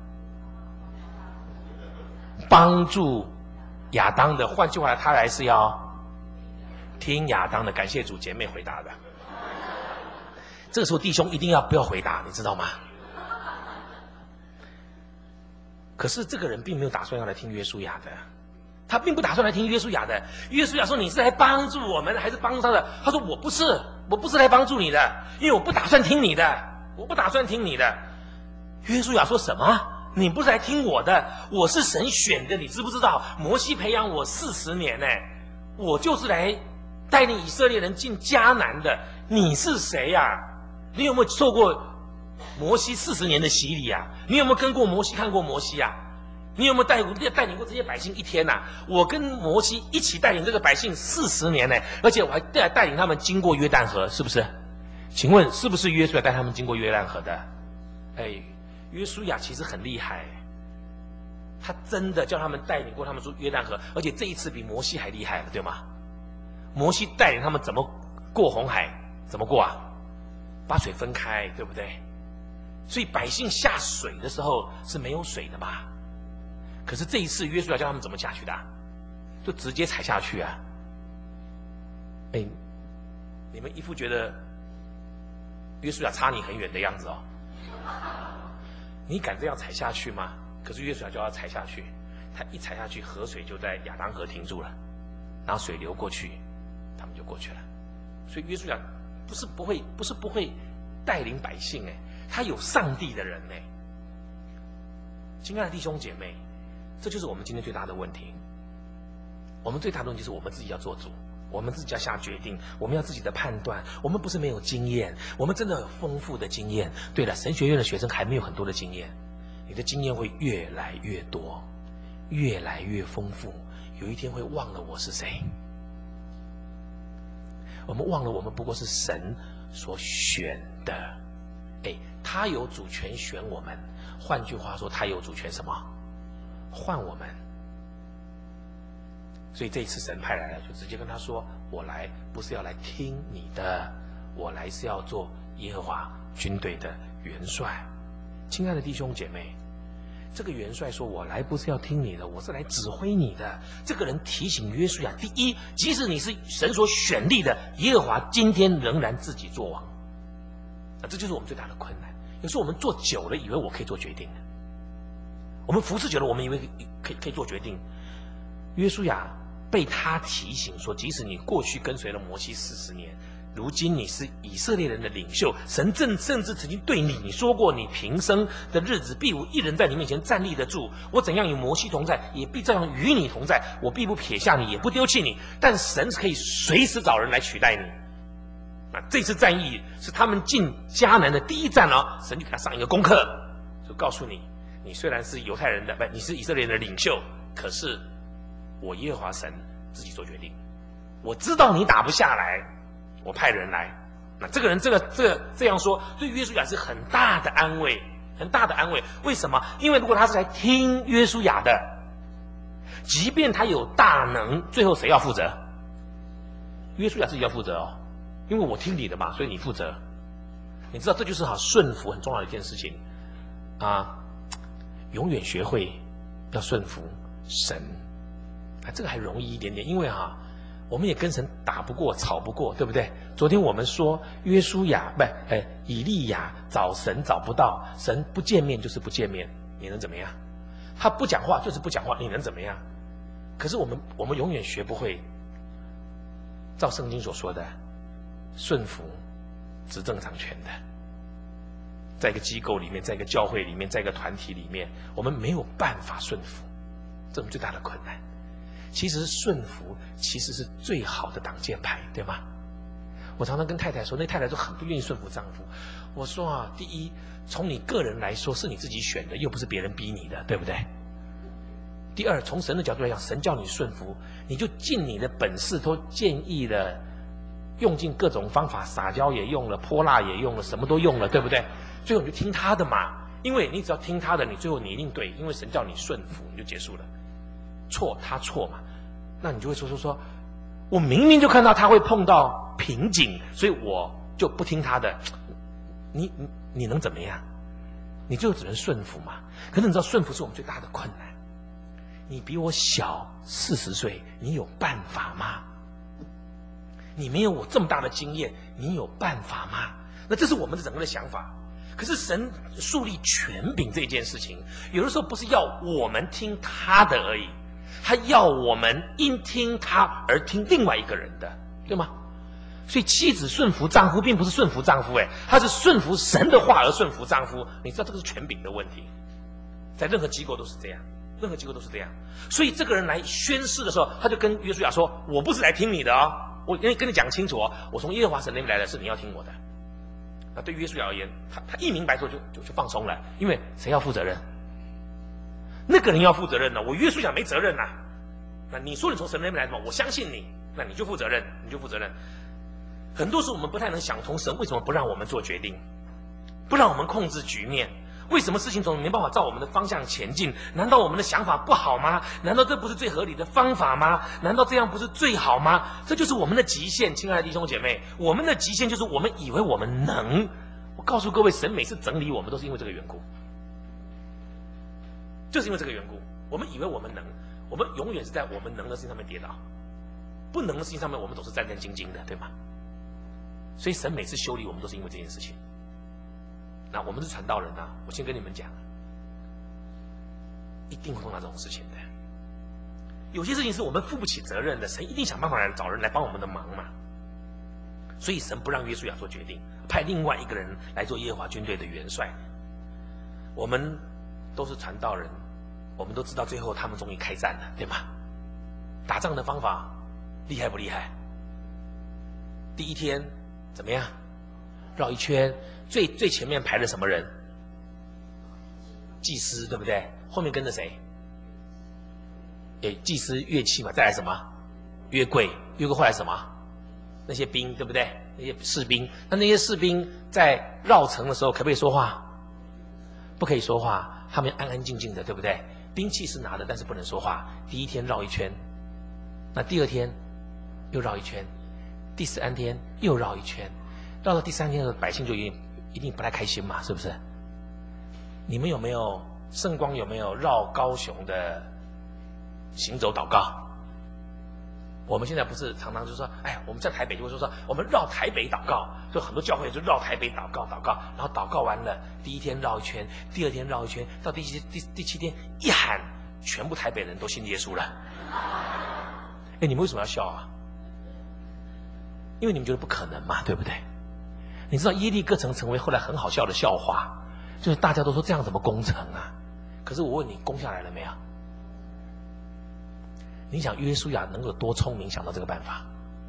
帮助亚当的，换句话来，他来是要听亚当的。感谢主，姐妹回答的。这个时候弟兄一定要不要回答，你知道吗？可是这个人并没有打算要来听约书亚的，他并不打算来听约书亚的。约书亚说：“你是来帮助我们的，还是帮助他的？”他说：“我不是来帮助你的，因为我不打算听你的，我不打算听你的。”约书亚说什么？你不是来听我的，我是神选的，你知不知道？摩西培养我40年呢，我就是来带领以色列人进迦南的。你是谁呀？你有没有受过摩西40年的洗礼啊？你有没有跟过摩西，看过摩西啊？你有没有带领过这些百姓一天啊？我跟摩西一起带领这个百姓40年呢，而且我还带领他们经过约旦河，是不是？请问是不是约书亚带他们经过约旦河的？约书亚其实很厉害，他真的叫他们带领过他们出约旦河，而且这一次比摩西还厉害了，对吗？摩西带领他们怎么过红海，怎么过啊？把水分开，对不对？所以百姓下水的时候是没有水的嘛。可是这一次约书亚叫他们怎么下去的？就直接踩下去啊！你们一副觉得约书亚差你很远的样子哦。你敢这样踩下去吗？可是约书亚就要踩下去，他一踩下去，河水就在亚当河停住了，然后水流过去，他们就过去了。所以约书亚不是不会带领百姓他有上帝的人亲爱的弟兄姐妹，这就是我们今天最大的问题。我们最大的问题是我们自己要做主，我们自己要下决定，我们要自己的判断。我们不是没有经验，我们真的有丰富的经验。对了，神学院的学生还没有很多的经验，你的经验会越来越多，越来越丰富，有一天会忘了我是谁。我们忘了我们不过是神所选的。他有主权选我们，换句话说，他有主权什么？换我们。所以这一次神派来了，就直接跟他说：“我来不是要来听你的，我来是要做耶和华军队的元帅。”亲爱的弟兄姐妹，这个元帅说：“我来不是要听你的，我是来指挥你的。”这个人提醒约书亚：第一，即使你是神所选立的，耶和华今天仍然自己作王。这就是我们最大的困难。有时候我们做久了，以为我可以做决定；我们服侍久了，我们以为可以做决定。约书亚被他提醒说，即使你过去跟随了摩西40年，如今你是以色列人的领袖，神甚至曾经对你说过，你平生的日子必无一人在你面前站立得住。我怎样与摩西同在，也必这样与你同在。我必不撇下你，也不丢弃你。但神可以随时找人来取代你。这次战役是他们进迦南的第一战哦，神就给他上一个功课，就告诉你，你虽然是犹太人的，你是以色列人的领袖，可是我耶和华神自己做决定。我知道你打不下来，我派人来。那这个人这样说，对约书亚是很大的安慰，很大的安慰。为什么？因为如果他是来听约书亚的，即便他有大能，最后谁要负责？约书亚自己要负责哦。因为我听你的嘛，所以你负责。你知道这就是顺服很重要的一件事情啊！永远学会要顺服神这个还容易一点点，因为我们也跟神打不过、吵不过，对不对？昨天我们说约书亚以利亚找神找不到，神不见面就是不见面，你能怎么样？他不讲话就是不讲话，你能怎么样？可是我们永远学不会照圣经所说的顺服执政掌权的。在一个机构里面，在一个教会里面，在一个团体里面，我们没有办法顺服，这是我们最大的困难。其实顺服其实是最好的挡箭牌，对吗？我常常跟太太说，那太太都很不愿意顺服丈夫。我说第一，从你个人来说是你自己选的，又不是别人逼你的，对不对？第二，从神的角度来讲，神叫你顺服，你就尽你的本事，都建议了，用尽各种方法，撒娇也用了，泼辣也用了，什么都用了，对不对？最后你就听他的嘛，因为你只要听他的，你最后你一定对，因为神叫你顺服，你就结束了。错他错嘛，那你就会说，我明明就看到他会碰到瓶颈，所以我就不听他的。你能怎么样？你最后只能顺服嘛。可是你知道顺服是我们最大的困难。你比我小40岁，你有办法吗？你没有我这么大的经验，你有办法吗？那这是我们的整个的想法。可是神树立权柄这件事情，有的时候不是要我们听他的而已，他要我们因听他而听另外一个人的，对吗？所以妻子顺服丈夫，并不是顺服丈夫，他是顺服神的话而顺服丈夫。你知道这个是权柄的问题，在任何机构都是这样，任何机构都是这样。所以这个人来宣誓的时候，他就跟约书亚说：“我不是来听你的哦，我跟你讲清楚哦，我从耶和华神那边来的，是你要听我的。”那对约书亚而言，他一明白说就放松了，因为谁要负责任？那个人要负责任呢，我约书亚没责任呐。那你说你从神那边来的嘛，我相信你，那你就负责任，你就负责任。很多时候我们不太能想通神为什么不让我们做决定，不让我们控制局面。为什么事情总没办法照我们的方向前进？难道我们的想法不好吗？难道这不是最合理的方法吗？难道这样不是最好吗？这就是我们的极限，亲爱的弟兄姐妹，我们的极限就是我们以为我们能。我告诉各位，神每次整理我们都是因为这个缘故，就是因为这个缘故，我们以为我们能，我们永远是在我们能的事情上面跌倒，不能的事情上面我们总是战战兢兢的，对吗？所以神每次修理我们都是因为这件事情。那我们是传道人啊，我先跟你们讲，一定会碰到这种事情的。有些事情是我们负不起责任的，神一定想办法来找人来帮我们的忙嘛。所以神不让约书亚做决定，派另外一个人来做耶和华军队的元帅。我们都是传道人，我们都知道最后他们终于开战了，对吗？打仗的方法厉害不厉害？第一天怎么样？绕一圈，最前面排了什么人？祭司，对不对？后面跟着谁？祭司乐器嘛，再来什么？约柜，约柜后来什么？那些兵，对不对？那些士兵，那些士兵在绕城的时候可不可以说话？不可以说话，他们安安静静的，对不对？兵器是拿的，但是不能说话。第一天绕一圈，那第二天又绕一圈，第3天又绕一圈。绕到第3天的时候，百姓就一定不太开心嘛，是不是？你们有没有圣光？有没有绕高雄的行走祷告？我们现在不是常常就说，我们在台北就会说我们绕台北祷告，就很多教会就绕台北祷告，然后祷告完了，第1天绕一圈，第2天绕一圈，到第7天一喊，全部台北人都信耶稣了。你们为什么要笑啊？因为你们觉得不可能嘛，对不对？你知道耶利哥城成为后来很好笑的笑话，就是大家都说这样怎么攻城啊？可是我问你，攻下来了没有？你想约书亚能够多聪明，想到这个办法？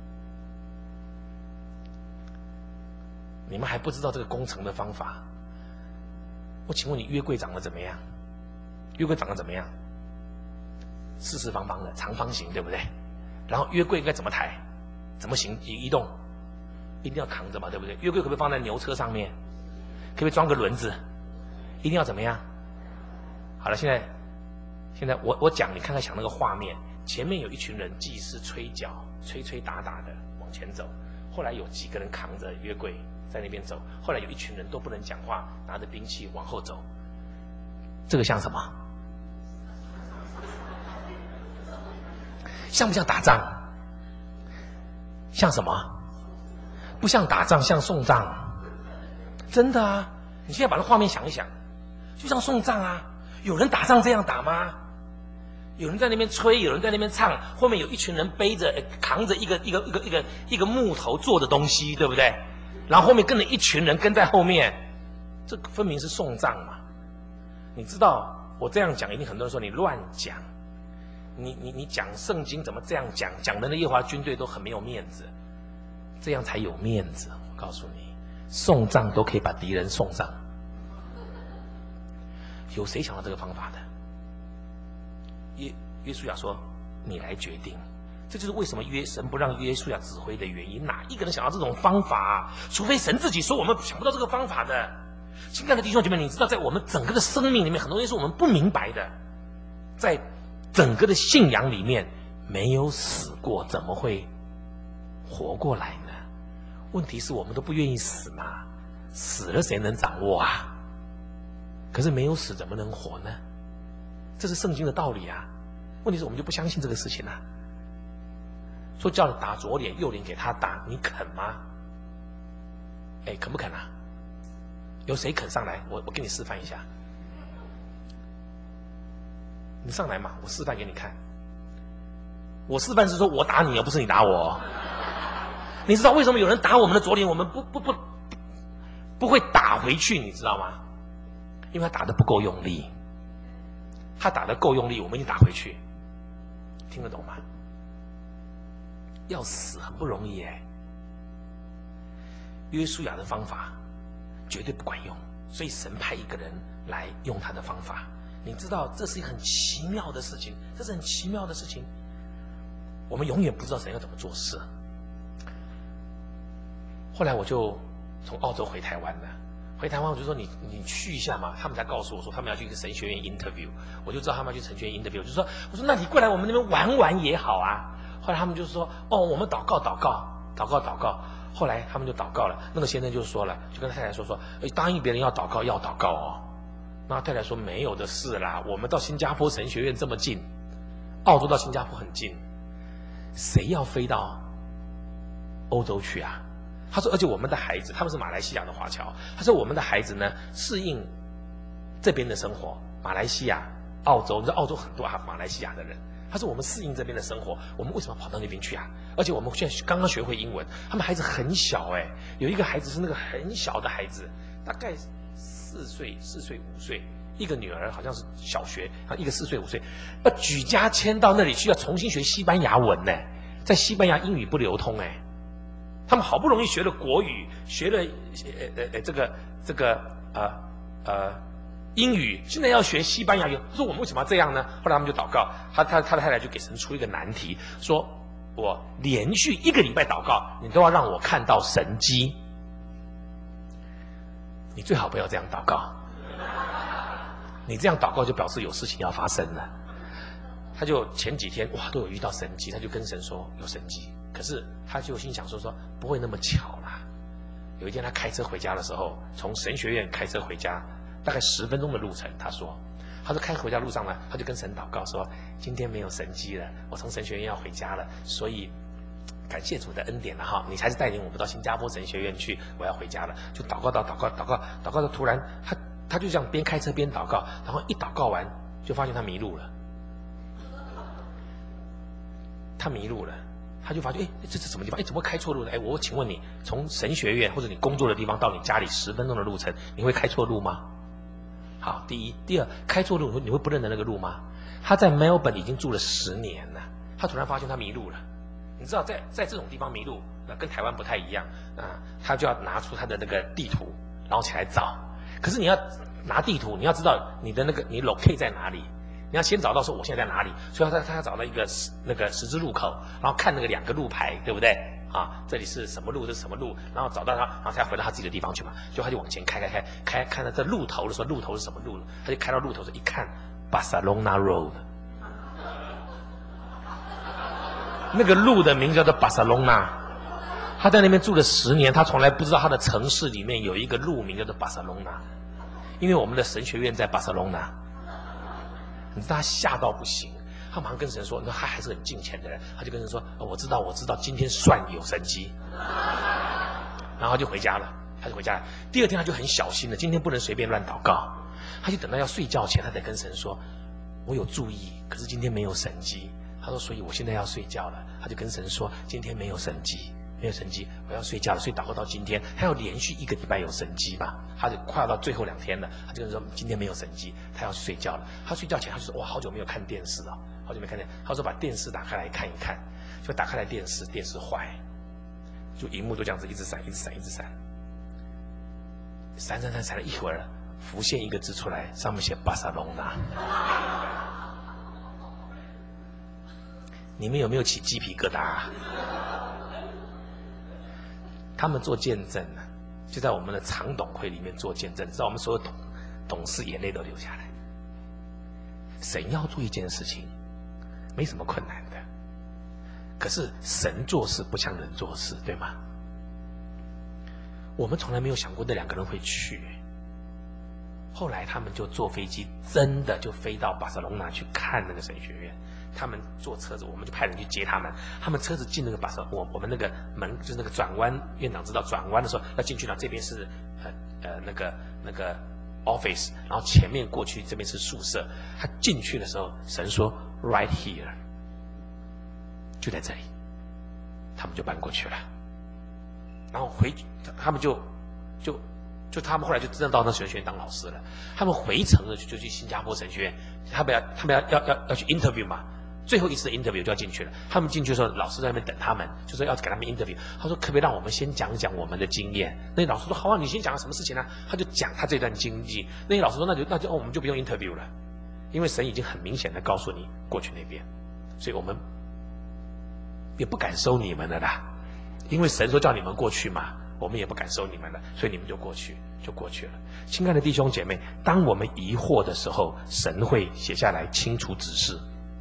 你们还不知道这个攻城的方法？我请问你，约柜长得怎么样？约柜长得怎么样？四四方方的，长方形，对不对？然后约柜应该怎么抬？怎么移动？一定要扛着嘛，对不对？约柜可不可以放在牛车上面？可不可以装个轮子？一定要怎么样？好了，现在我讲，你看看想那个画面，前面有一群人，祭司吹角，吹吹打打的往前走，后来有几个人扛着约柜在那边走，后来有一群人都不能讲话，拿着兵器往后走。这个像什么？ 像不像打仗？像什么？不像打仗，像送葬。真的啊！你现在把那画面想一想，就像送葬啊！有人打仗这样打吗？有人在那边吹，有人在那边唱，后面有一群人背着、扛着一个木头做的东西，对不对？然后后面跟着一群人跟在后面，这分明是送葬嘛！你知道我这样讲，一定很多人说你乱讲，你讲圣经怎么这样讲？讲的那耶和华军队都很没有面子，这样才有面子。我告诉你，送葬都可以把敌人送葬，有谁想到这个方法的？约书亚说：“你来决定。”这就是为什么神不让约书亚指挥的原因。哪一个人想到这种方法啊？除非神自己说我们想不到这个方法的。亲爱的弟兄姐妹，你知道，在我们整个的生命里面，很多东西是我们不明白的。在整个的信仰里面，没有死过，怎么会活过来呢？问题是我们都不愿意死嘛，死了谁能掌握啊？可是没有死怎么能活呢？这是圣经的道理啊。问题是我们就不相信这个事情啊。说叫你打左脸右脸给他打，你肯吗？肯不肯啊？有谁肯上来？我给你示范一下。你上来嘛，我示范给你看。我示范是说我打你，而不是你打我。你知道为什么有人打我们的左脸，我们不会打回去？你知道吗？因为他打得不够用力。他打得够用力，我们一定打回去。听得懂吗？要死很不容易哎。约书亚的方法绝对不管用，所以神派一个人来用他的方法。你知道这是一个很奇妙的事情，这是很奇妙的事情。我们永远不知道神要怎么做事。后来我就从澳洲回台湾了。回台湾我就说你去一下嘛，他们才告诉我说他们要去一个神学院 interview， 我就知道他们要去神学院 interview， 我说那你过来我们那边玩玩也好啊。后来他们就说我们祷告。后来他们就祷告了，那个先生就说了，就跟太太说答应别人要祷告哦。那太太说没有的事啦，我们到新加坡神学院这么近，澳洲到新加坡很近，谁要飞到欧洲去啊？他说而且我们的孩子，他们是马来西亚的华侨，他说我们的孩子呢适应这边的生活，马来西亚、澳洲，你知道澳洲很多马来西亚的人，他说我们适应这边的生活，我们为什么要跑到那边去啊？而且我们现在刚刚学会英文，他们孩子很小有一个孩子是那个很小的孩子，大概4岁、5岁，一个女儿好像是小学，一个4岁5岁，要举家迁到那里去，要重新学西班牙文呢，在西班牙英语不流通他们好不容易学了国语，学了英语，现在要学西班牙语。他说我们为什么要这样呢？后来他们就祷告，他的太太就给神出一个难题，说我连续1个礼拜祷告，你都要让我看到神迹。你最好不要这样祷告，你这样祷告就表示有事情要发生了。他就前几天都有遇到神迹，他就跟神说有神迹。可是他就心想说不会那么巧啦。有一天他开车回家的时候，从神学院开车回家，大概10分钟的路程。他说开回家路上呢，他就跟神祷告说，今天没有神迹了，我从神学院要回家了，所以感谢主的恩典了哈，你才是带领我们到新加坡神学院去，我要回家了。就祷告到突然他就这样边开车边祷告，然后一祷告完就发现他迷路了。他就发觉这是什么地方？怎么会开错路呢？我请问你，从神学院或者你工作的地方到你家里10分钟的路程，你会开错路吗？好，第一，第二，开错路你会不认得那个路吗？他在 Melbourne 已经住了10年了，他突然发现他迷路了。你知道在这种地方迷路，跟台湾不太一样他就要拿出他的那个地图，然后起来找。可是你要拿地图，你要知道你的你 locate 在哪里。你要先找到说我现在在哪里，所以他要找到一个十字路口，然后看那个2个路牌，对不对？这里是什么路，这是什么路，然后找到他，然后才回到他自己的地方去嘛。就他就往前开看到这路头的时候，路头是什么路？他就开到路头的时候一看 ，Barcelona Road， 那个路的名叫做 Barcelona。他在那边住了10年，他从来不知道他的城市里面有一个路名叫做 Barcelona， 因为我们的神学院在 Barcelona。你知道他吓到不行， 他马上跟神说，他还是很敬虔的人，他就跟神说，我知道，今天算有神迹。然后他就回家了，第二天他就很小心了，今天不能随便乱祷告，他就等到要睡觉前，他才跟神说，我有注意，可是今天没有神迹。他说，所以我现在要睡觉了。他就跟神说，今天没有神迹，我要睡觉了。所以祷告到今天，他要连续1个礼拜有神迹嘛，他就快要到最后2天了，他就跟神说，今天没有神迹，他要去睡觉了。他睡觉前他就说，哇，好久没有看电视了，他说把电视打开来看一看，就打开来电视坏，就荧幕都这样子一直闪，闪了一会儿，浮现一个字出来，上面写巴塞隆纳。你们有没有起鸡皮疙瘩啊？他们做见证呢，就在我们的常董会里面做见证，知道我们所有董事眼泪都流下来。神要做一件事情，没什么困难的，可是神做事不像人做事，对吗？我们从来没有想过那2个人会去，后来他们就坐飞机，真的就飞到巴塞隆纳去看那个神学院。他们坐车子，我们就派人去接他们。他们车子进那个我们那个门，就是那个转弯，院长知道转弯的时候要进去了，这边是那个 office， 然后前面过去这边是宿舍。他进去的时候，神说 right here， 就在这里，他们就搬过去了。然后他们就他们后来就真的到那神学院当老师了。他们回程了就去新加坡神学院，他们要去 interview 嘛。最后一次的 interview 就要进去了，他们进去的时候，老师在那边等他们，就说要给他们 interview。他说可不可以让我们先讲讲我们的经验？那老师说好啊，你先讲什么事情呢？他就讲他这段经历。那些老师说那就我们就不用 interview 了，因为神已经很明显的告诉你过去那边，所以我们也不敢收你们了啦，因为神说叫你们过去嘛，我们也不敢收你们了，所以你们就过去了。亲爱的弟兄姐妹，当我们疑惑的时候，神会写下来清楚指示。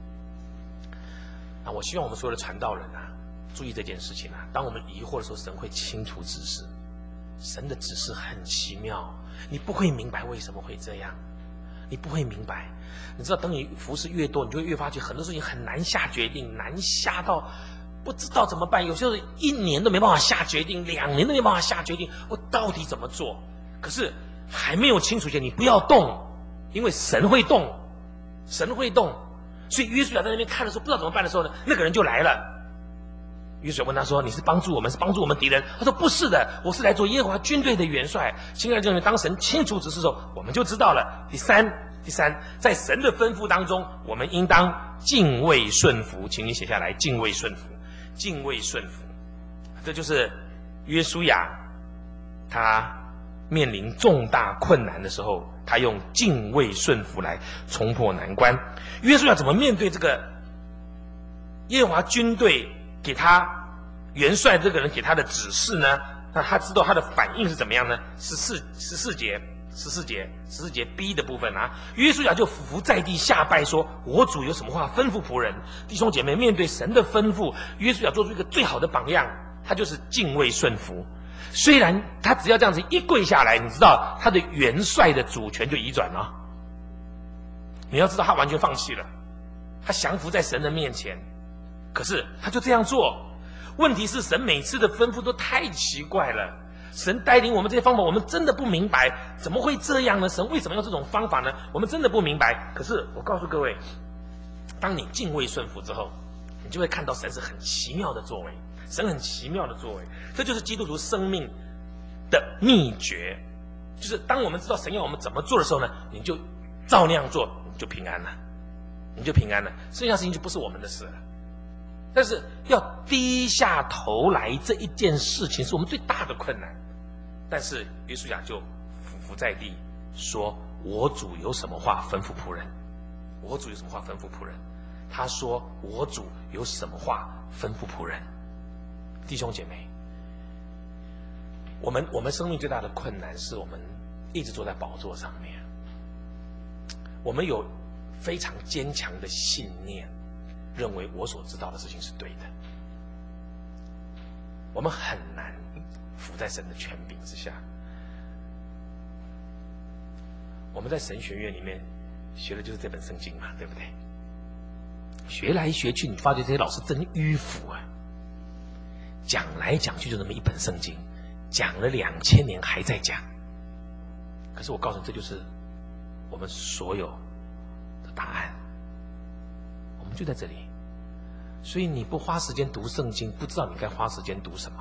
我希望我们所有的传道人啊，注意这件事情啊。当我们疑惑的时候，神会清楚指示。神的指示很奇妙，你不会明白为什么会这样，你不会明白。你知道，等你服侍越多，你就会越发觉很多事情很难下决定，难下到不知道怎么办。有些时候1年都没办法下决定，2年都没办法下决定，我到底怎么做？可是还没有清楚前，你不要动，因为神会动，神会动。所以约书亚在那边看的时候，不知道怎么办的时候呢，那个人就来了。约书亚问他说：“你是帮助我们，是帮助我们敌人？”他说：“不是的，我是来做耶和华军队的元帅。”亲爱的弟兄们，当神清楚指示的时候，我们就知道了。第三，在神的吩咐当中，我们应当敬畏顺服。请你写下来：敬畏顺服，敬畏顺服。这就是约书亚他面临重大困难的时候，他用敬畏顺服来冲破难关。约书亚怎么面对这个耶和华军队给他元帅这个人给他的指示呢？那他知道他的反应是怎么样呢？14节 B 的部分啊，约书亚就俯伏在地下拜说：“我主有什么话吩咐仆人？”弟兄姐妹，面对神的吩咐，约书亚做出一个最好的榜样，他就是敬畏顺服。虽然他只要这样子一跪下来，你知道他的元帅的主权就移转了。你要知道，他完全放弃了，他降服在神的面前。可是他就这样做。问题是，神每次的吩咐都太奇怪了。神带领我们这些方法，我们真的不明白，怎么会这样呢？神为什么用这种方法呢？我们真的不明白。可是我告诉各位，当你敬畏顺服之后，你就会看到神是很奇妙的作为。神很奇妙的作为，这就是基督徒生命的秘诀。就是当我们知道神要我们怎么做的时候呢，你就照那样做，你就平安了，剩下事情就不是我们的事了。但是要低下头来，这一件事情是我们最大的困难。但是约书亚就俯伏在地说：“我主有什么话吩咐仆人？我主有什么话吩咐仆人？”他说：“我主有什么话吩咐仆人？”弟兄姐妹，我们生命最大的困难是我们一直坐在宝座上面，我们有非常坚强的信念，认为我所知道的事情是对的，我们很难服在神的权柄之下。我们在神学院里面学的就是这本圣经嘛，对不对？ 学来学去，你发觉这些老师真迂腐啊！讲来讲去就那么一本圣经，讲了2000年还在讲。可是我告诉你，这就是我们所有的答案，我们就在这里。所以你不花时间读圣经，不知道你该花时间读什么。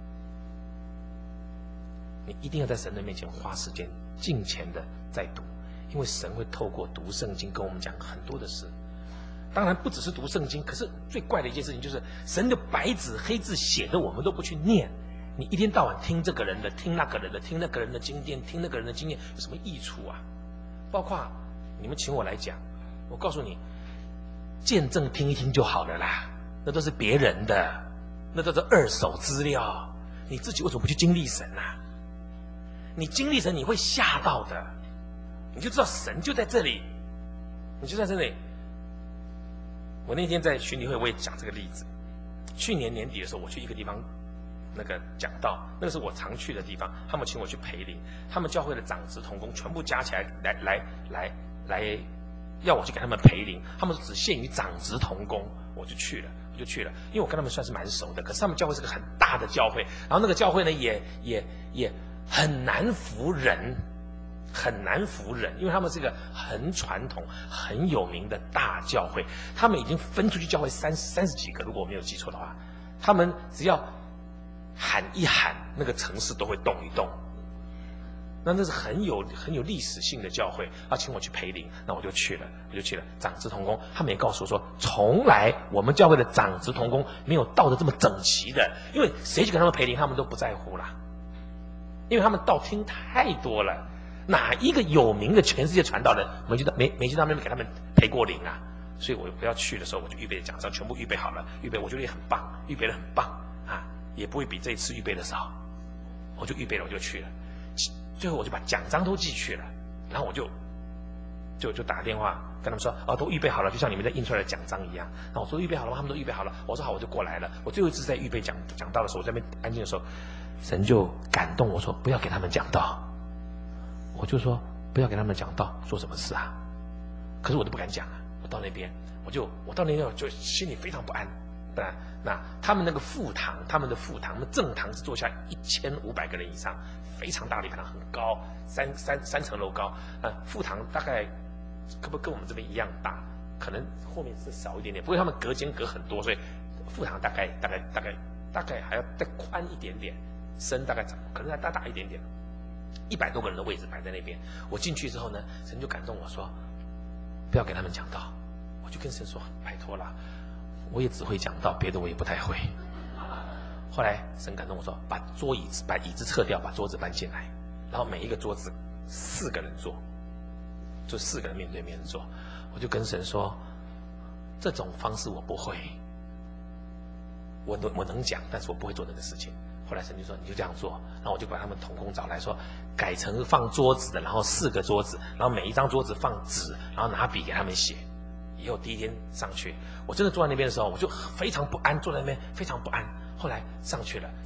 你一定要在神的面前花时间，敬虔的在读，因为神会透过读圣经跟我们讲很多的事。当然不只是读圣经，可是最怪的一件事情就是神的白纸黑字写的我们都不去念，你一天到晚听这个人的，听那个人的，听那个人的经验，听那个人的经验，有什么益处啊？包括你们请我来讲，我告诉你，见证听一听就好了啦，那都是别人的，那都是二手资料，你自己为什么不去经历神啊？你经历神你会吓到的，你就知道神就在这里，你就在这里。我那天在巡礼会我也讲这个例子，去年年底的时候我去一个地方那个讲道，那个是我常去的地方，他们请我去培灵，他们教会的长子同工全部加起来要我去给他们培灵，他们只限于长子同工，我就去了，因为我跟他们算是蛮熟的，可是他们教会是个很大的教会，然后那个教会呢也很难服人，因为他们是一个很传统很有名的大教会，他们已经分出去教会三十几个，如果我没有记错的话，他们只要喊一喊，那个城市都会动一动。那是很有历史性的教会，请我去培灵，那我就去了。长子同工，他们也告诉我说，从来我们教会的长子同工没有道得这么整齐的，因为谁去跟他们培灵，他们都不在乎啦，因为他们道听太多了。哪一个有名的全世界传道人没去到那边给他们培过灵啊？所以我要去的时候，我就预备的讲章全部预备好了，我觉得也很棒，预备的很棒啊，也不会比这一次预备的少。我就预备了，我就去了。最后我就把奖章都寄去了，然后我就打电话跟他们说，都预备好了，就像你们在印出来的奖章一样。然后我说预备好了吗？他们都预备好了。我说好，我就过来了。我最后一次在预备讲道的时候，我在那边安静的时候，神就感动我说，不要给他们讲道。我就说不要给他们讲道，做什么事啊？可是我都不敢讲啊。我到那边，我到那边我就心里非常不安。那他们那个副堂，他们正堂是坐下1500个人以上，非常大的一堂，很高，3层楼高。副堂大概可不跟我们这边一样大，可能后面是少一点点，不过他们隔间隔很多，所以副堂大概还要再宽一点点，深大概可能再大一点点。100多个人的位置摆在那边，我进去之后呢，神就感动我说，不要给他们讲道。我就跟神说，拜托了，我也只会讲道，别的我也不太会。后来神感动我说，把椅子撤掉，把桌子搬进来，然后每一个桌子4个人坐，就4个人面对面坐。我就跟神说，这种方式我不会，我能讲，但是我不会做那个事情。后来神就说，你就这样做。然后我就把他们同工找来说，改成放桌子的，然后4个桌子，然后每一张桌子放纸，然后拿笔给他们写。以后第一天上去，我真的坐在那边的时候，我就非常不安，坐在那边非常不安。后来上去了，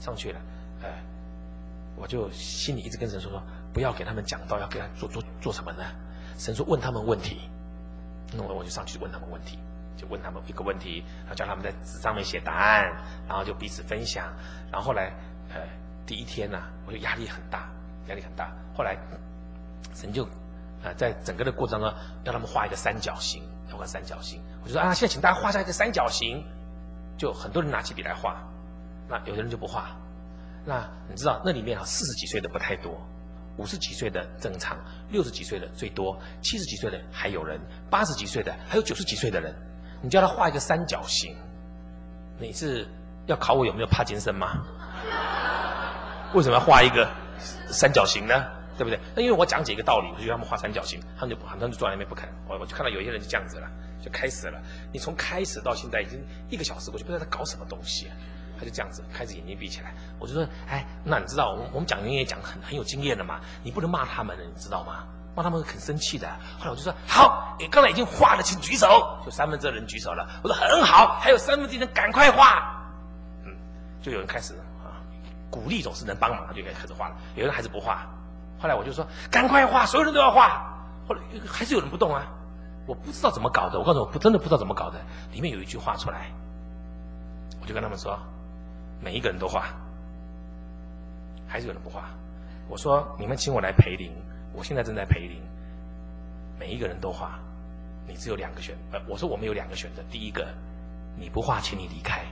我就心里一直跟神说，不要给他们讲道，要给他做什么呢？神说问他们问题，那我就上去问他们问题，就问他们一个问题，然后叫他们在纸上面写答案，然后就彼此分享。然后后来第一天我就压力很大。后来神就在整个的过程中要他们画一个三角形，我就说现在请大家画下一个三角形，就很多人拿起笔来画，那有的人就不画。那你知道那里面40几岁的不太多，50几岁的正常，60几岁的最多，70几岁的还有人，80几岁的还有90几岁的人。你叫他画一个三角形，你是要考我有没有帕金森吗？为什么要画一个三角形呢？对不对？那因为我讲解一个道理，我就让他们画三角形，他们就坐在那边不肯。我就看到有一些人就这样子了，就开始了。你从开始到现在已经1个小时，我就不知道他搞什么东西。他就这样子开始眼睛闭起来。我就说，那你知道我们讲员也讲很有经验了嘛，你不能骂他们了，你知道吗？骂他们很生气的。后来我就说，好，你刚才已经画了，请举手。就2/3的人举手了。我说很好，还有1/3人赶快画。就有人开始鼓励总是能帮忙，就开始画了。有人还是不画。后来我就说赶快画，所有人都要画。后来还是有人不动啊。 我不知道怎么搞的，我告诉你，我真的不知道怎么搞的。里面有一句话出来，我就跟他们说，每一个人都画，还是有人不画。我说你们请我来陪灵，我现在正在陪灵，每一个人都画，你只有2个选择。我说我们有2个选择，第一个，你不画，请你离开，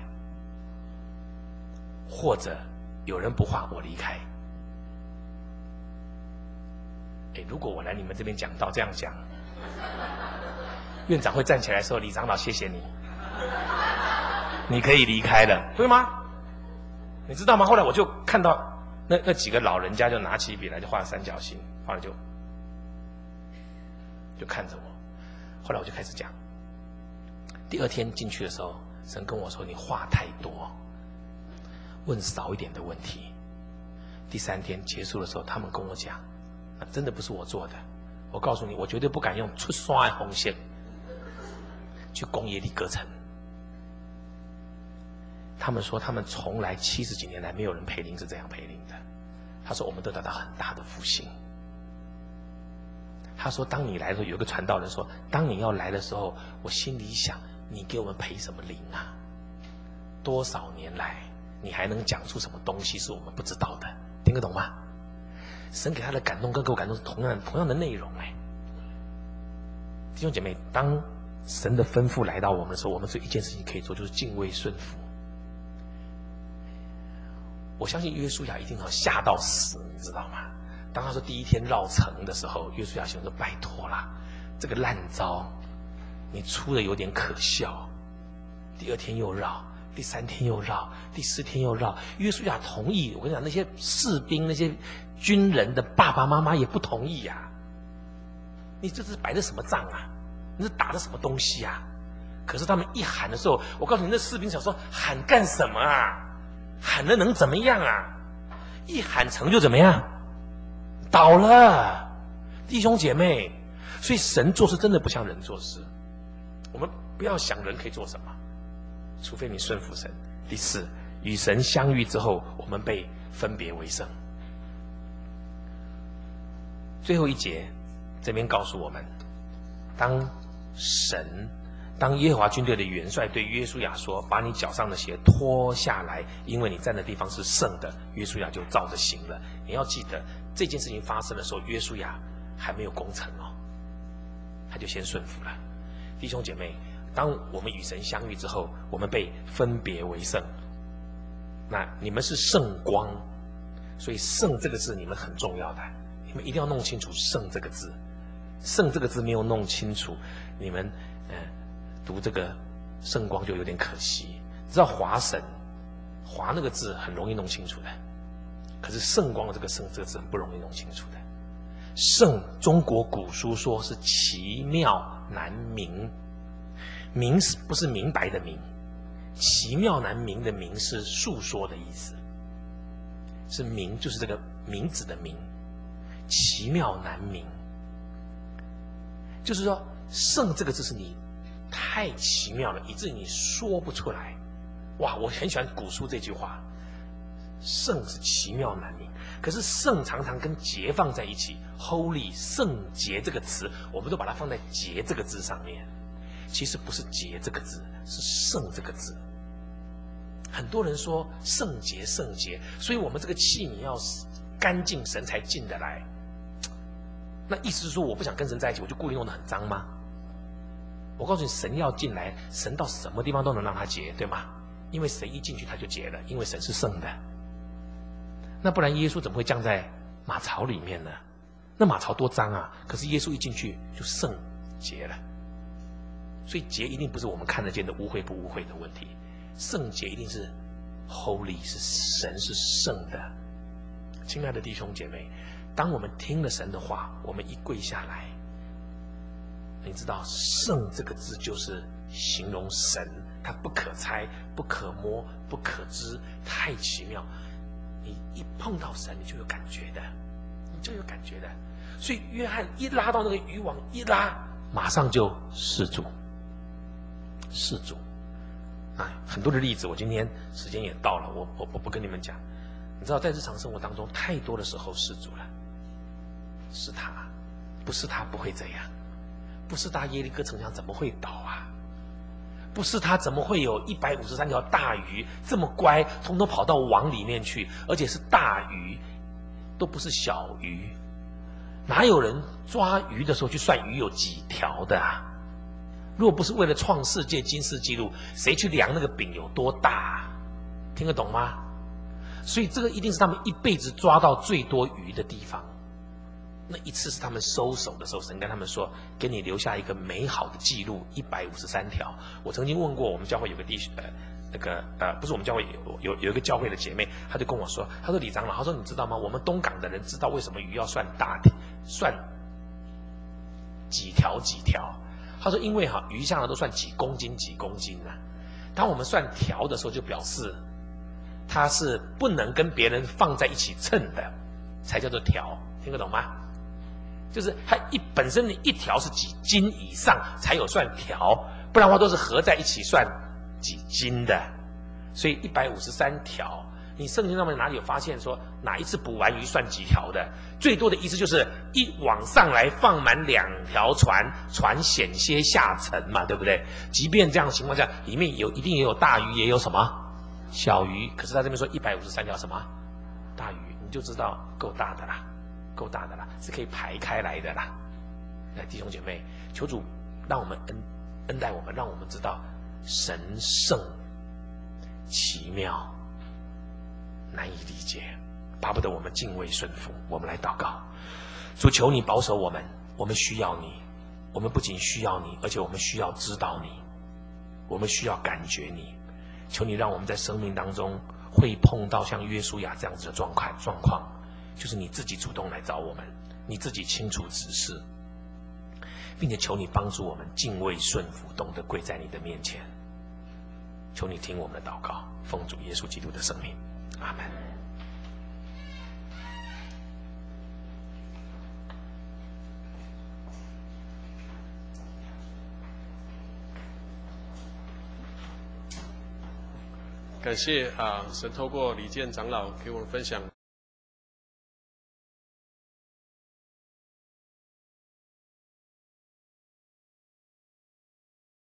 或者有人不画，我离开。如果我来你们这边讲道这样讲，院长会站起来说：“李长老，谢谢你，你可以离开了，对吗？”你知道吗？后来我就看到那几个老人家就拿起笔来就画了三角形，画了就看着我。后来我就开始讲。第2天进去的时候，神跟我说：“你话太多，问少一点的问题。”第3天结束的时候，他们跟我讲：“那真的不是我做的。我告诉你，我绝对不敢用出刷的红线去攻耶利哥城。”他们说，他们从来70几年来没有人陪灵是这样陪灵的。他说，我们都得到很大的复兴。他说，当你来的时候，有一个传道人说，当你要来的时候，我心里想，你给我们陪什么灵啊？多少年来，你还能讲出什么东西是我们不知道的？听得懂吗？神给他的感动跟给我感动是同样的内容。弟兄姐妹，当神的吩咐来到我们的时候，我们只有一件事情可以做，就是敬畏顺服。我相信约书亚一定要吓到死，你知道吗？当他说第1天绕城的时候，约书亚心说：“拜托啦，这个烂招你出的有点可笑。”第2天又绕，第3天又绕，第4天又绕。约书亚同意，我跟你讲，那些士兵、那些军人的爸爸妈妈也不同意呀。你这是摆的什么仗啊？你是打的什么东西啊？可是他们一喊的时候，我告诉你，那士兵想说：“喊干什么啊？喊了能怎么样啊？一喊成就怎么样？倒了。”弟兄姐妹，所以神做事真的不像人做事。我们不要想人可以做什么，除非你顺服神。第4，与神相遇之后，我们被分别为圣。最后一节这边告诉我们，当耶和华军队的元帅对约书亚说：“把你脚上的鞋脱下来，因为你站的地方是圣的。”约书亚就照着行了。你要记得，这件事情发生的时候，约书亚还没有攻城哦，他就先顺服了。弟兄姐妹，当我们与神相遇之后，我们被分别为圣。那你们是圣光，所以圣这个字你们很重要的，你们一定要弄清楚圣这个字。圣这个字没有弄清楚，你们读这个圣光就有点可惜。知道华神，华那个字很容易弄清楚的，可是圣光的这个圣这个字很不容易弄清楚的。圣，中国古书说是奇妙难明，明不是明白的明，奇妙难明的明是述说的意思，是明就是这个名字的名，奇妙难明，就是说圣这个字是你太奇妙了，以致你说不出来。哇，我很喜欢古书这句话，圣是奇妙难明。可是圣常常跟洁放在一起 ，holy 圣洁这个词，我们都把它放在洁这个字上面。其实不是洁这个字，是圣这个字。很多人说圣洁圣洁，所以我们这个器皿要干净，神才进得来。那意思是说，我不想跟神在一起，我就故意弄得很脏吗？我告诉你，神要进来，神到什么地方都能让他洁，对吗？因为神一进去他就洁了，因为神是圣的。那不然耶稣怎么会降在马槽里面呢？那马槽多脏啊！可是耶稣一进去就圣洁了。所以洁一定不是我们看得见的污秽不污秽的问题，圣洁一定是 holy， 是神是圣的。亲爱的弟兄姐妹，当我们听了神的话，我们一跪下来，你知道圣这个字就是形容神，它不可猜不可摸不可知，太奇妙。你一碰到神，你就有感觉的，你就有感觉的。所以约翰一拉到那个渔网，一拉马上就释主，释主。很多的例子，我今天时间也到了，我不跟你们讲。你知道在日常生活当中太多的时候释主了，是他，不是他不会这样， 不是他耶利哥城墙怎么会倒啊？不是他怎么会有153条大鱼这么乖，统统跑到网里面去，而且是大鱼，都不是小鱼。哪有人抓鱼的时候去算鱼有几条的啊？如果不是为了创世界金氏纪录，谁去量那个饼有多大啊？听得懂吗？所以这个一定是他们一辈子抓到最多鱼的地方。那一次是他们收手的时候，神跟他们说，给你留下一个美好的记录，153条。我曾经问过我们教会有个不是我们教会有一个教会的姐妹，她就跟我说，她说李长老，她说你知道吗？我们东港的人知道为什么鱼要算算几条几条。她说因为鱼向来都算几公斤几公斤啊，当我们算条的时候，就表示它是不能跟别人放在一起称的，才叫做条，听得懂吗？就是它本身的一条是几斤以上才有算条，不然的话都是合在一起算几斤的。所以153条，你圣经上面哪里有发现说哪一次捕完鱼算几条的？最多的意思就是一网上来放满2条船，船险些下沉嘛，对不对？即便这样的情况下，里面一定也有大鱼，也有什么小鱼。可是他这边说153条什么大鱼，你就知道够大的啦。够大的啦，是可以排开来的啦。来，弟兄姐妹，求主让我们恩待我们，让我们知道神圣、奇妙、难以理解，巴不得我们敬畏顺服。我们来祷告，主，求你保守我们，我们需要你，我们不仅需要你，而且我们需要知道你，我们需要感觉你。求你让我们在生命当中会碰到像约书亚这样子的状况。就是你自己主动来找我们，你自己清楚指示，并且求你帮助我们敬畏顺服，懂得跪在你的面前。求你听我们的祷告，奉主耶稣基督的圣名，阿们。 感谢神透过李健长老给我们分享。